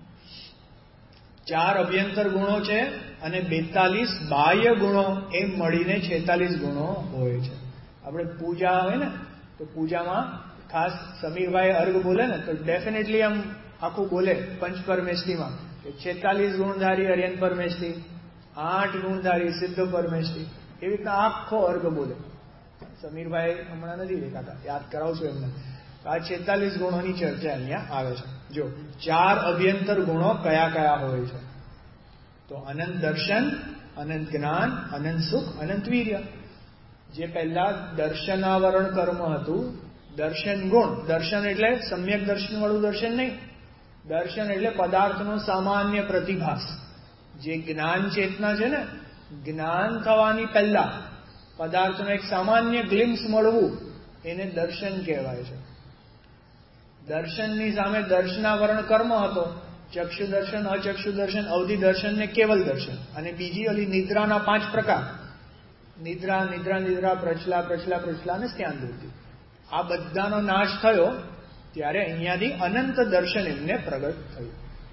4 અભ્યંતર ગુણો છે અને 42 બાહ્ય ગુણો, એમ મળીને 46 ગુણો હોય છે. આપણે પૂજા હોય ને તો પૂજામાં ખાસ સમીરભાઈ અર્ઘ બોલે ને તો ડેફિનેટલી આમ આખું બોલે પંચ પરમેષ્ઠીમાં 46 ગુણધારી અર્યન પરમેષ્ઠી, 8 ગુણધારી સિદ્ધ પરમેષ્ઠી, એવી રીતના આખો અર્ઘ બોલે. સમીરભાઈ હમણાં નથી દેખાતા, યાદ કરાવશું એમને. આ 46 ગુણોની ચર્ચા અહીંયા આવે છે. જો 4 અભ્યંતર ગુણો કયા કયા હોય છે, તો અનંત દર્શન, અનંત જ્ઞાન, અનંત સુખ, અનંત વીર્ય. જે પહેલા દર્શનાવરણ કર્મ હતું, દર્શન ગુણ, દર્શન એટલે સમ્યક દર્શન વાળું દર્શન નહીં, દર્શન એટલે પદાર્થનો સામાન્ય પ્રતિભાસ. જે જ્ઞાન ચેતના છે ને, જ્ઞાન થવાની પહેલા પદાર્થનો એક સામાન્ય ગ્લિમ્સ મળવું, એને દર્શન કહેવાય છે. દર્શનની સામે દર્શનાવરણ કર્મ હતો, ચક્ષુ દર્શન, અચક્ષુ દર્શન, અવધિ દર્શન ને કેવલ દર્શન. અને બીજી ઓલી નિદ્રાના 5 પ્રકાર, નિદ્રા, નિદ્રા નિદ્રા, પ્રચલા પ્રચલા પ્રચલા અને સ્ત્યાન વૃત્તિ. આ બધાનો નાશ થયો ત્યારે અહીંયાથી અનંત દર્શન એમને પ્રગટ થયું.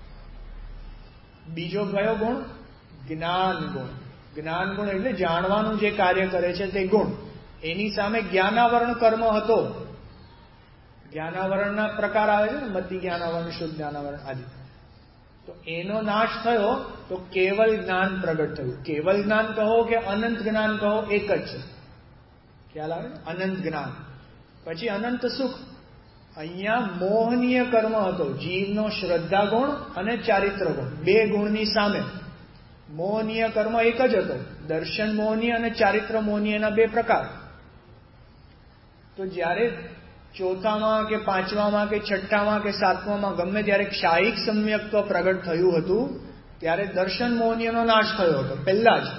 બીજો કયો ગુણ? જ્ઞાન ગુણ. જ્ઞાન ગુણ એટલે જાણવાનું જે કાર્ય કરે છે તે ગુણ. એની સામે જ્ઞાનાવરણ કર્મ હતો. જ્ઞાનાવરણના પ્રકાર આવે છે ને, મધ્ય જ્ઞાનાવરણ, શુદ્ધ જ્ઞાનાવરણ આદિ. તો એનો નાશ થયો તો કેવલ જ્ઞાન પ્રગટ થયું. કેવલ જ્ઞાન કહો કે અનંત જ્ઞાન કહો, એક જ છે. ખ્યાલ આવે ને? અનંત જ્ઞાન. પછી અનંત સુખ. અહીંયા મોહનીય કર્મ હતો, જીવનો શ્રદ્ધા ગુણ અને ચારિત્ર ગુણ. 2 ગુણની સામે મોહનીય કર્મ એક જ હતો. દર્શન મોહનીય અને ચારિત્ર મોહનીય એના 2 પ્રકાર. તો જ્યારે ચોથામાં કે 5માં કે 6માં કે 7માં ગમે ત્યારે ક્ષાયિક સમ્યક્ત્વ પ્રગટ થયું હતું, ત્યારે દર્શન મોહનીયનો નાશ થયો હતો પહેલા જ.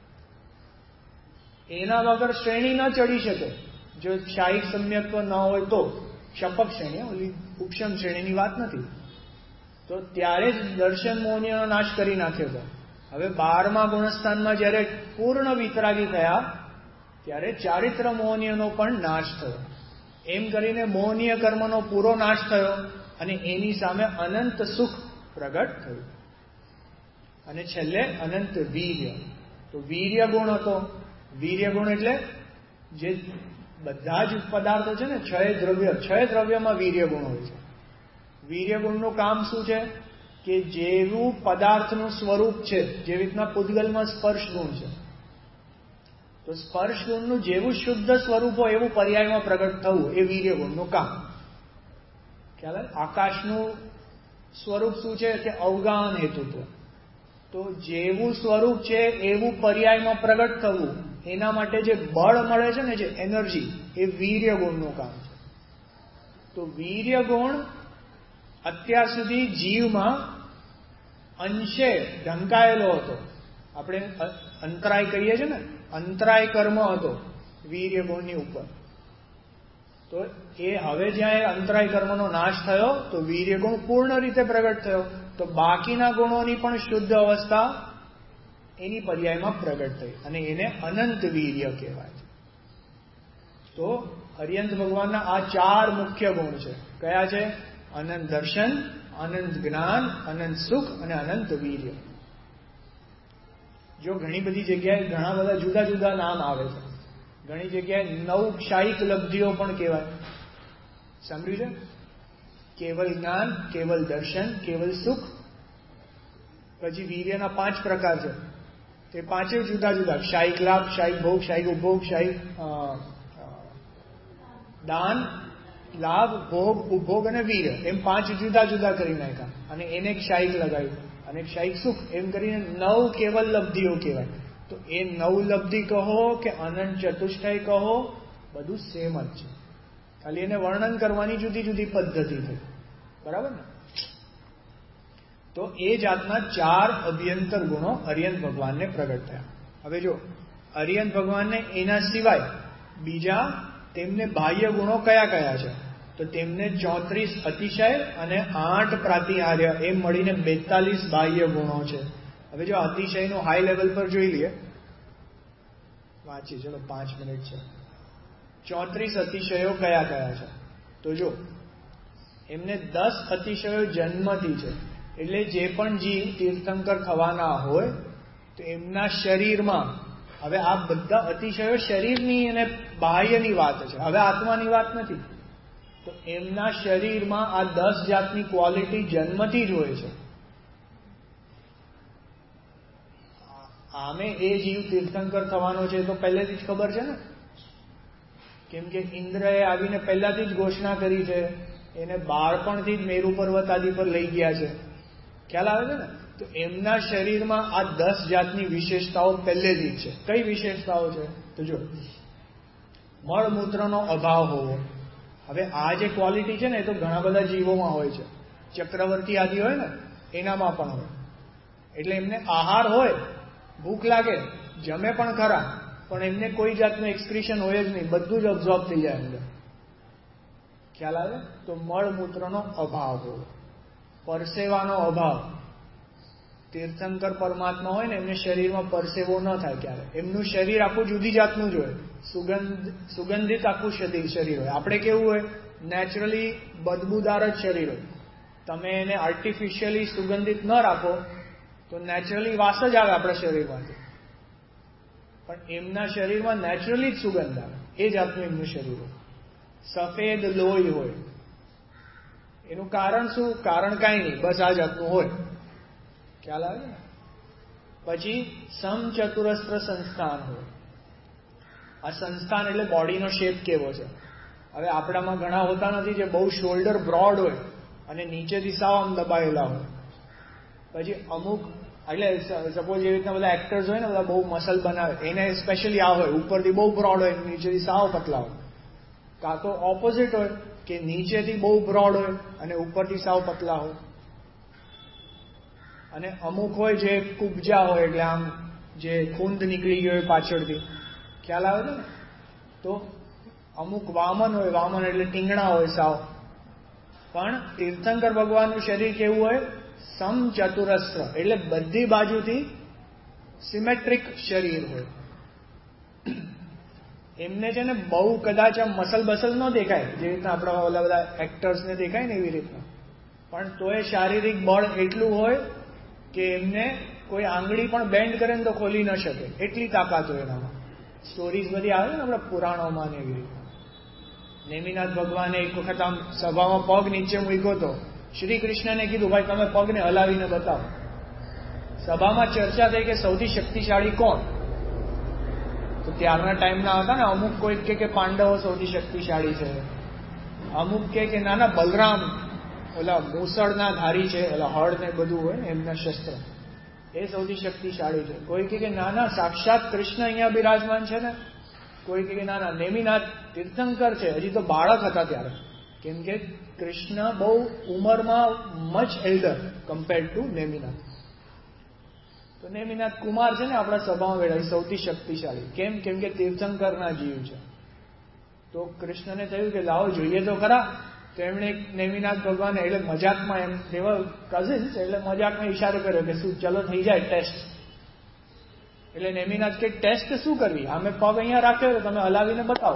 એના વગર શ્રેણી ન ચડી શકે. જો ક્ષાયિક સમ્યક્ત્વ ન હોય તો, શપક શ્રેણી, ઓલી ઉપશમ શ્રેણીની વાત નથી, તો ત્યારે જ દર્શન મોહનીયનો નાશ કરી નાખ્યો હતો. હવે 12મા ગુણસ્થાનમાં જ્યારે પૂર્ણ વિતરાગી થયા ત્યારે ચારિત્ર મોહનીયનો પણ નાશ થયો. એમ કરીને મોહનીય કર્મનો પૂરો નાશ થયો અને એની સામે અનંત સુખ પ્રગટ થયું. અને છેલ્લે અનંત વીર્ય. તો વીર્ય ગુણ હતો. વીર્ય ગુણ એટલે જે બધા જ પદાર્થો છે ને, 6 દ્રવ્ય, 6 દ્રવ્યમાં વીર્ય ગુણ હોય છે. વીર્ય ગુણનું કામ શું છે કે જેવું પદાર્થનું સ્વરૂપ છે, જેવી રીતના પૂદગલમાં સ્પર્શ ગુણ છે, તો સ્પર્શ ગુણનું જેવું શુદ્ધ સ્વરૂપ હોય એવું પર્યાયમાં પ્રગટ થવું, એ વીર્ય ગુણનું કામ. ખ્યાલ આવે? આકાશનું સ્વરૂપ શું છે કે અવગાહન હેતુત્વ. તો જેવું સ્વરૂપ છે એવું પર્યાયમાં પ્રગટ થવું, એના માટે જે બળ મળે છે ને, જે એનર્જી, એ વીર્ય ગુણનું કામ છે. તો વીર્ય ગુણ અત્યાર સુધી જીવમાં અંશે ઢંકાયેલો હતો. આપણે અંતરાય કહીએ છીએ ને, અંતરાય કર્મ હતો વીર્ય ગુણની ઉપર. તો એ હવે જ્યાં અંતરાય કર્મનો નાશ થયો તો વીર્ય ગુણ પૂર્ણ રીતે પ્રગટ થયો. તો બાકીના ગુણોની પણ શુદ્ધ અવસ્થા એની પર્યાયમાં પ્રગટ થઈ અને એને અનંત વીર્ય કહેવાય છે. તો હરિયંત ભગવાનના આ 4 મુખ્ય ગુણ છે. કયા છે? અનંત દર્શન, અનંત જ્ઞાન, અનંત સુખ અને અનંત વીર્ય. જો ઘણી બધી જગ્યાએ ઘણા બધા જુદા જુદા નામ આવે છે. ઘણી જગ્યાએ 9 ક્ષાયિક લબ્ધિઓ પણ કહેવાય. સાંભળ્યું છે? કેવલ જ્ઞાન, કેવલ દર્શન, કેવલ સુખ. પછી વીર્યના 5 પ્રકાર છે. તે 5 જુદા જુદા: ક્ષાયિક લાભ, ક્ષાયિક ભોગ, ક્ષાયિક ઉપભોગ, ક્ષાયિક દાન, લાભ, ભોગ, ઉપભોગ અને વીર્ય. એમ 5 જુદા જુદા કરી નાખ્યા અને એને ક્ષાયિક લગાવ્યું. અને ક્ષાયિક સુખ એમ કરીને 9 કેવલ લબ્ધિઓ કહેવાય. તો એ 9 લબ્ધિ કહો કે અનંત ચતુષ્ટય કહો, બધું સેમ જ છે. ખાલી એને વર્ણન કરવાની જુદી જુદી પદ્ધતિ થઈ. બરાબર ને? તો એ જાતના 4 અભ્યંતર ગુણો અરિયંત ભગવાનને પ્રગટ થયા. હવે જો અરિયંત ભગવાનને એના સિવાય બીજા તેમને બાહ્ય ગુણો કયા કયા છે? તો તેમને 34 અતિશય અને 8 પ્રાતિહાર્ય, એમ મળીને 42 બાહ્ય ગુણો છે. હવે જો અતિશયનું હાઈ લેવલ પર જોઈ લઈએ, વાંચી, ચલો 5 મિનિટ છે. 34 અતિશયો કયા કયા છે? તો જો એમને 10 અતિશયો જન્મથી છે. એટલે જે પણ જીવ તીર્થંકર થવાના હોય તો એમના શરીરમાં, હવે આ બધા અતિશયો શરીરની અને બાહ્યની વાત છે, હવે આત્માની વાત નથી. તો એમના શરીરમાં આ 10 જાતની ક્વોલિટી જન્મથી જ હોય છે. આમે એ જીવ તીર્થંકર થવાનો છે તો પહેલેથી જ ખબર છે ને, કેમ કે ઇન્દ્રએ આવીને પહેલાથી જ ઘોષણા કરી છે, એને બાળપણથી જ મેરુ પર્વત આદિ પર લઈ ગયા છે. ખ્યાલ આવે છે ને? તો એમના શરીરમાં આ 10 જાતની વિશેષતાઓ પહેલેથી જ છે. કઈ વિશેષતાઓ છે? તો જો, મળમૂત્રનો અભાવ હોવો. હવે આ જે ક્વોલિટી છે ને એ તો ઘણા બધા જીવોમાં હોય છે. ચક્રવર્તી આદિ હોય ને એનામાં પણ હોય. એટલે એમને આહાર હોય, ભૂખ લાગે, જમે પણ ખરા, પણ એમને કોઈ જાતનું એક્સક્રીશન હોય જ નહીં, બધું જ અબ્ઝોર્બ થઈ જાય અંદર. ખ્યાલ આવે? તો મળમૂત્રનો અભાવ હોવો, પરસેવાનો અભાવ. તીર્થંકર પરમાત્મા હોય ને એમને શરીરમાં પરસેવો ન થાય ક્યારે. એમનું શરીર આખું જુદી જાતનું જ હોય, સુગંધિત આખું શરીર હોય. આપણે કેવું હોય? નેચરલી બદબૂદાર જ શરીર હોય. તમે એને આર્ટિફિશિયલી સુગંધિત ન રાખો તો નેચરલી વાસ જ આવે આપણા શરીરમાંથી. પણ એમના શરીરમાં નેચરલી જ સુગંધ આવે, એ જાતનું એમનું શરીર હોય. સફેદ લોહી હોય. એનું કારણ શું? કારણ કાંઈ નહીં, બસ આ જાતનું હોય. ખ્યાલ આવે ને? પછી સમચતુરસ્ત્ર સંસ્થાન હોય. આ સંસ્થાન એટલે બોડીનો શેપ કેવો છે. હવે આપણામાં ઘણા હોતા નથી જે બહુ શોલ્ડર બ્રોડ હોય અને નીચેથી સાવ આમ દબાયેલા હોય. પછી અમુક એટલે સપોઝ એવી રીતના બધા એક્ટર્સ હોય ને, બધા બહુ મસલ બનાવે, એને સ્પેશિયલી આ હોય, ઉપરથી બહુ બ્રોડ હોય, નીચેથી સાવ પતલા હોય. કાં તો ઓપોઝિટ હોય કે નીચેથી બહુ બ્રોડ હોય અને ઉપરથી સાવ પતલા હોય. અને અમુક હોય જે કુબજા હોય, એટલે આમ જે ખૂંદ નીકળી ગયો હોય પાછળથી. ખ્યાલ આવે છે ને? તો અમુક વામન હોય, વામન એટલે ટીંગણા હોય સાવ. પણ તીર્થંકર ભગવાનનું શરીર કેવું હોય? સમચતુરસ્ત્ર, એટલે બધી બાજુથી સિમેટ્રિક શરીર હોય. એમને છે ને બહુ કદાચ આમ મસલ બસલ ન દેખાય, જે રીતના આપણા ઓલા બધા એક્ટર્સને દેખાય ને એવી રીતના, પણ તોય શારીરિક બળ એટલું હોય કે એમને કોઈ આંગળી પણ બેન્ડ કરે ને તો ખોલી ન શકે, એટલી તાકાત હોય એનામાં. સ્ટોરીઝ બધી આવે ને આપણા પુરાણોમાં ને એવી રીતે. નેમિનાથ ભગવાને એક વખત આમ સભામાં પગ નીચે મૂક્યો હતો. શ્રી કૃષ્ણને કીધું, ભાઈ તમે પગને હલાવીને બતાવો. સભામાં ચર્ચા થઈ કે સૌથી શક્તિશાળી કોણ? તો ત્યારના ટાઈમના હતા ને, અમુક કોઈ કે પાંડવો સૌથી શક્તિશાળી છે, અમુક કે નાના બલરામ ઓલા મૂસળના ધારી છે, ઓલા હળ ને બધું હોય ને એમના શસ્ત્ર, એ સૌથી શક્તિશાળી છે. કોઈ કે નાના સાક્ષાત કૃષ્ણ અહીંયા બિરાજમાન છે ને, કોઈ કે નાના નેમિનાથ તીર્થંકર છે, હજી તો બાળક હતા ત્યારે. કેમ કે કૃષ્ણ બહુ ઉંમરમાં much elder compared to Neminath. તો નેમિનાથ કુમાર છે ને આપણા સભામાં વેળા સૌથી શક્તિશાળી. કેમ? કેમ કે તીર્થંકરના જીવ છે. તો કૃષ્ણને થયું કે લાવો જોઈએ તો ખરા. તો એમણે નેમિનાથ ભગવાન એટલે મજાકમાં, એમ દેવર કઝિન્સ, એટલે મજાકમાં ઈશારો કર્યો કે શું ચલો થઈ જાય ટેસ્ટ. એટલે નેમિનાથ કે ટેસ્ટ શું કરવી? અમે પગ અહીંયા રાખ્યો, તમે હલાવીને બતાવો.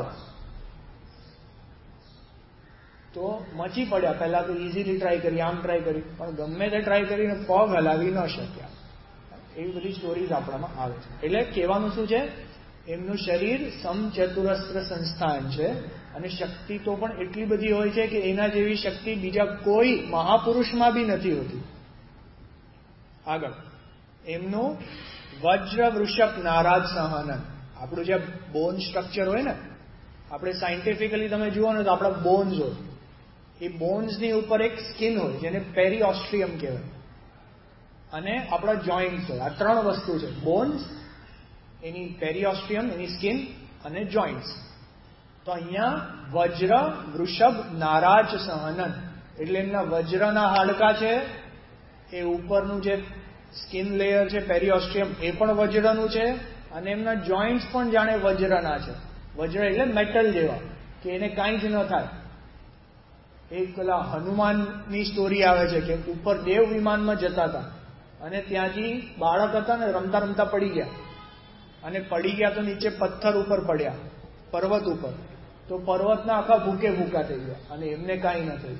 તો મચી પડ્યા. પહેલા તો ઇઝીલી ટ્રાય કરી, આમ ટ્રાય કરી, પણ ગમે તે ટ્રાય કરીને પગ હલાવી ન શક્યા. એવી બધી સ્ટોરીઝ આપણામાં આવે છે. એટલે કહેવાનું શું છે? એમનું શરીર સમચતુરસ્ત્ર સંસ્થાન છે અને શક્તિ તો પણ એટલી બધી હોય છે કે એના જેવી શક્તિ બીજા કોઈ મહાપુરુષમાં બી નથી હોતી. આગળ એમનું વજ્ર વૃષભ નારાજ સહનન. આપણું જે બોન સ્ટ્રક્ચર હોય ને, આપણે સાયન્ટિફિકલી તમે જુઓ ને તો આપણા બોન્સ હોય, એ બોન્સની ઉપર એક સ્કિન હોય જેને પેરીઓસ્ટ્રિયમ કહેવાય, અને આપણા જોઈન્ટ્સ હોય. આ ત્રણ વસ્તુ છે: બોન્સ, એની પેરીઓસ્ટ્રિયમ, એની સ્કિન, અને જોઈન્ટ્સ. તો અહીંયા વજ્ર વૃષભ નારાજ સહનન, એટલે એમના વજ્રના હાડકા છે, એ ઉપરનું જે સ્કિન લેયર છે પેરીઓસ્ટ્રિયમ એ પણ વજ્રનું છે, અને એમના જોઈન્ટ્સ પણ જાણે વજ્રના છે. વજ્ર એટલે મેટલ જેવા, કે એને કાંઈ જ ન થાય. એક પેલા હનુમાનની સ્ટોરી આવે છે કે ઉપર દેવ વિમાનમાં જતા હતા અને ત્યાંથી બાળક હતા ને રમતા રમતા પડી ગયા, અને પડી ગયા તો નીચે પથ્થર ઉપર પડ્યા, પર્વત ઉપર. તો પર્વતના આખા ભૂકે ભૂકા થઈ ગયા અને એમને કાંઈ ન થયું.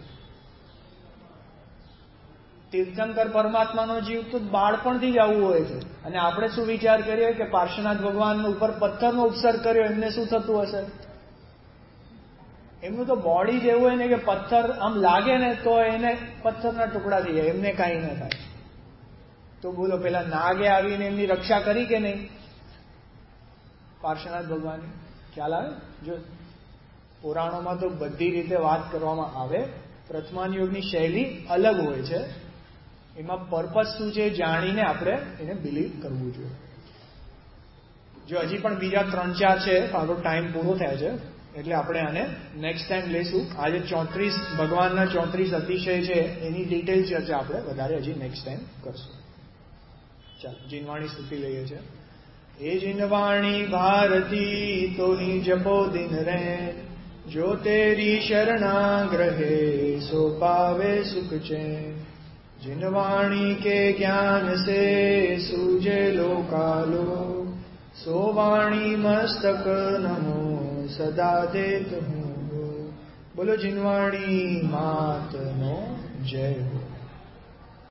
તીર્થંકર પરમાત્માનો જીવ તો બાળપણથી જ આવું હોય છે. અને આપણે શું વિચાર કરીએ કે પાર્શ્વનાથ ભગવાન ઉપર પથ્થરનો ઉપસર્ગ કર્યો, એમને શું થતું હશે? એમનું તો બોડી જ એવું હોય ને કે પથ્થર આમ લાગે ને તો એને પથ્થરના ટુકડા થઈ જાય, એમને કાંઈ ન થાય. તો બોલો પેલા નાગે આવીને એમની રક્ષા કરી કે નહીં? પાર્શ્વનાથ ભગવાનની ખ્યાલ આવે? જો પુરાણોમાં તો બધી રીતે વાત કરવામાં આવે. પ્રથમાન યોગની શૈલી અલગ હોય છે, એમાં પર્પસ શું છે જાણીને આપણે એને બિલીવ કરવું જોઈએ. જો હજી પણ બીજા 3-4 છે, આપણો ટાઈમ પૂરો થાય છે એટલે આપણે આને નેક્સ્ટ ટાઈમ લઈશું. આજે 34 ભગવાનના 34 અતિશય છે, એની ડિટેલ ચર્ચા આપણે વધારે હજી નેક્સ્ટ ટાઈમ કરશું. ચાલો જીનવાણી સ્તુતિ લઈએ છીએ. એ જીનવાણી ભારતી તોહી જપો દિન રૈન, જો તેરી શરણાગ્રહે સો પાવે સુખ ચैन. जिनवाणी के ज्ञान से सूझे लोकालो, सो वाणी मस्तक नमो सदा देत हूँ. बोलो जिनवाणी मात नो जय हो.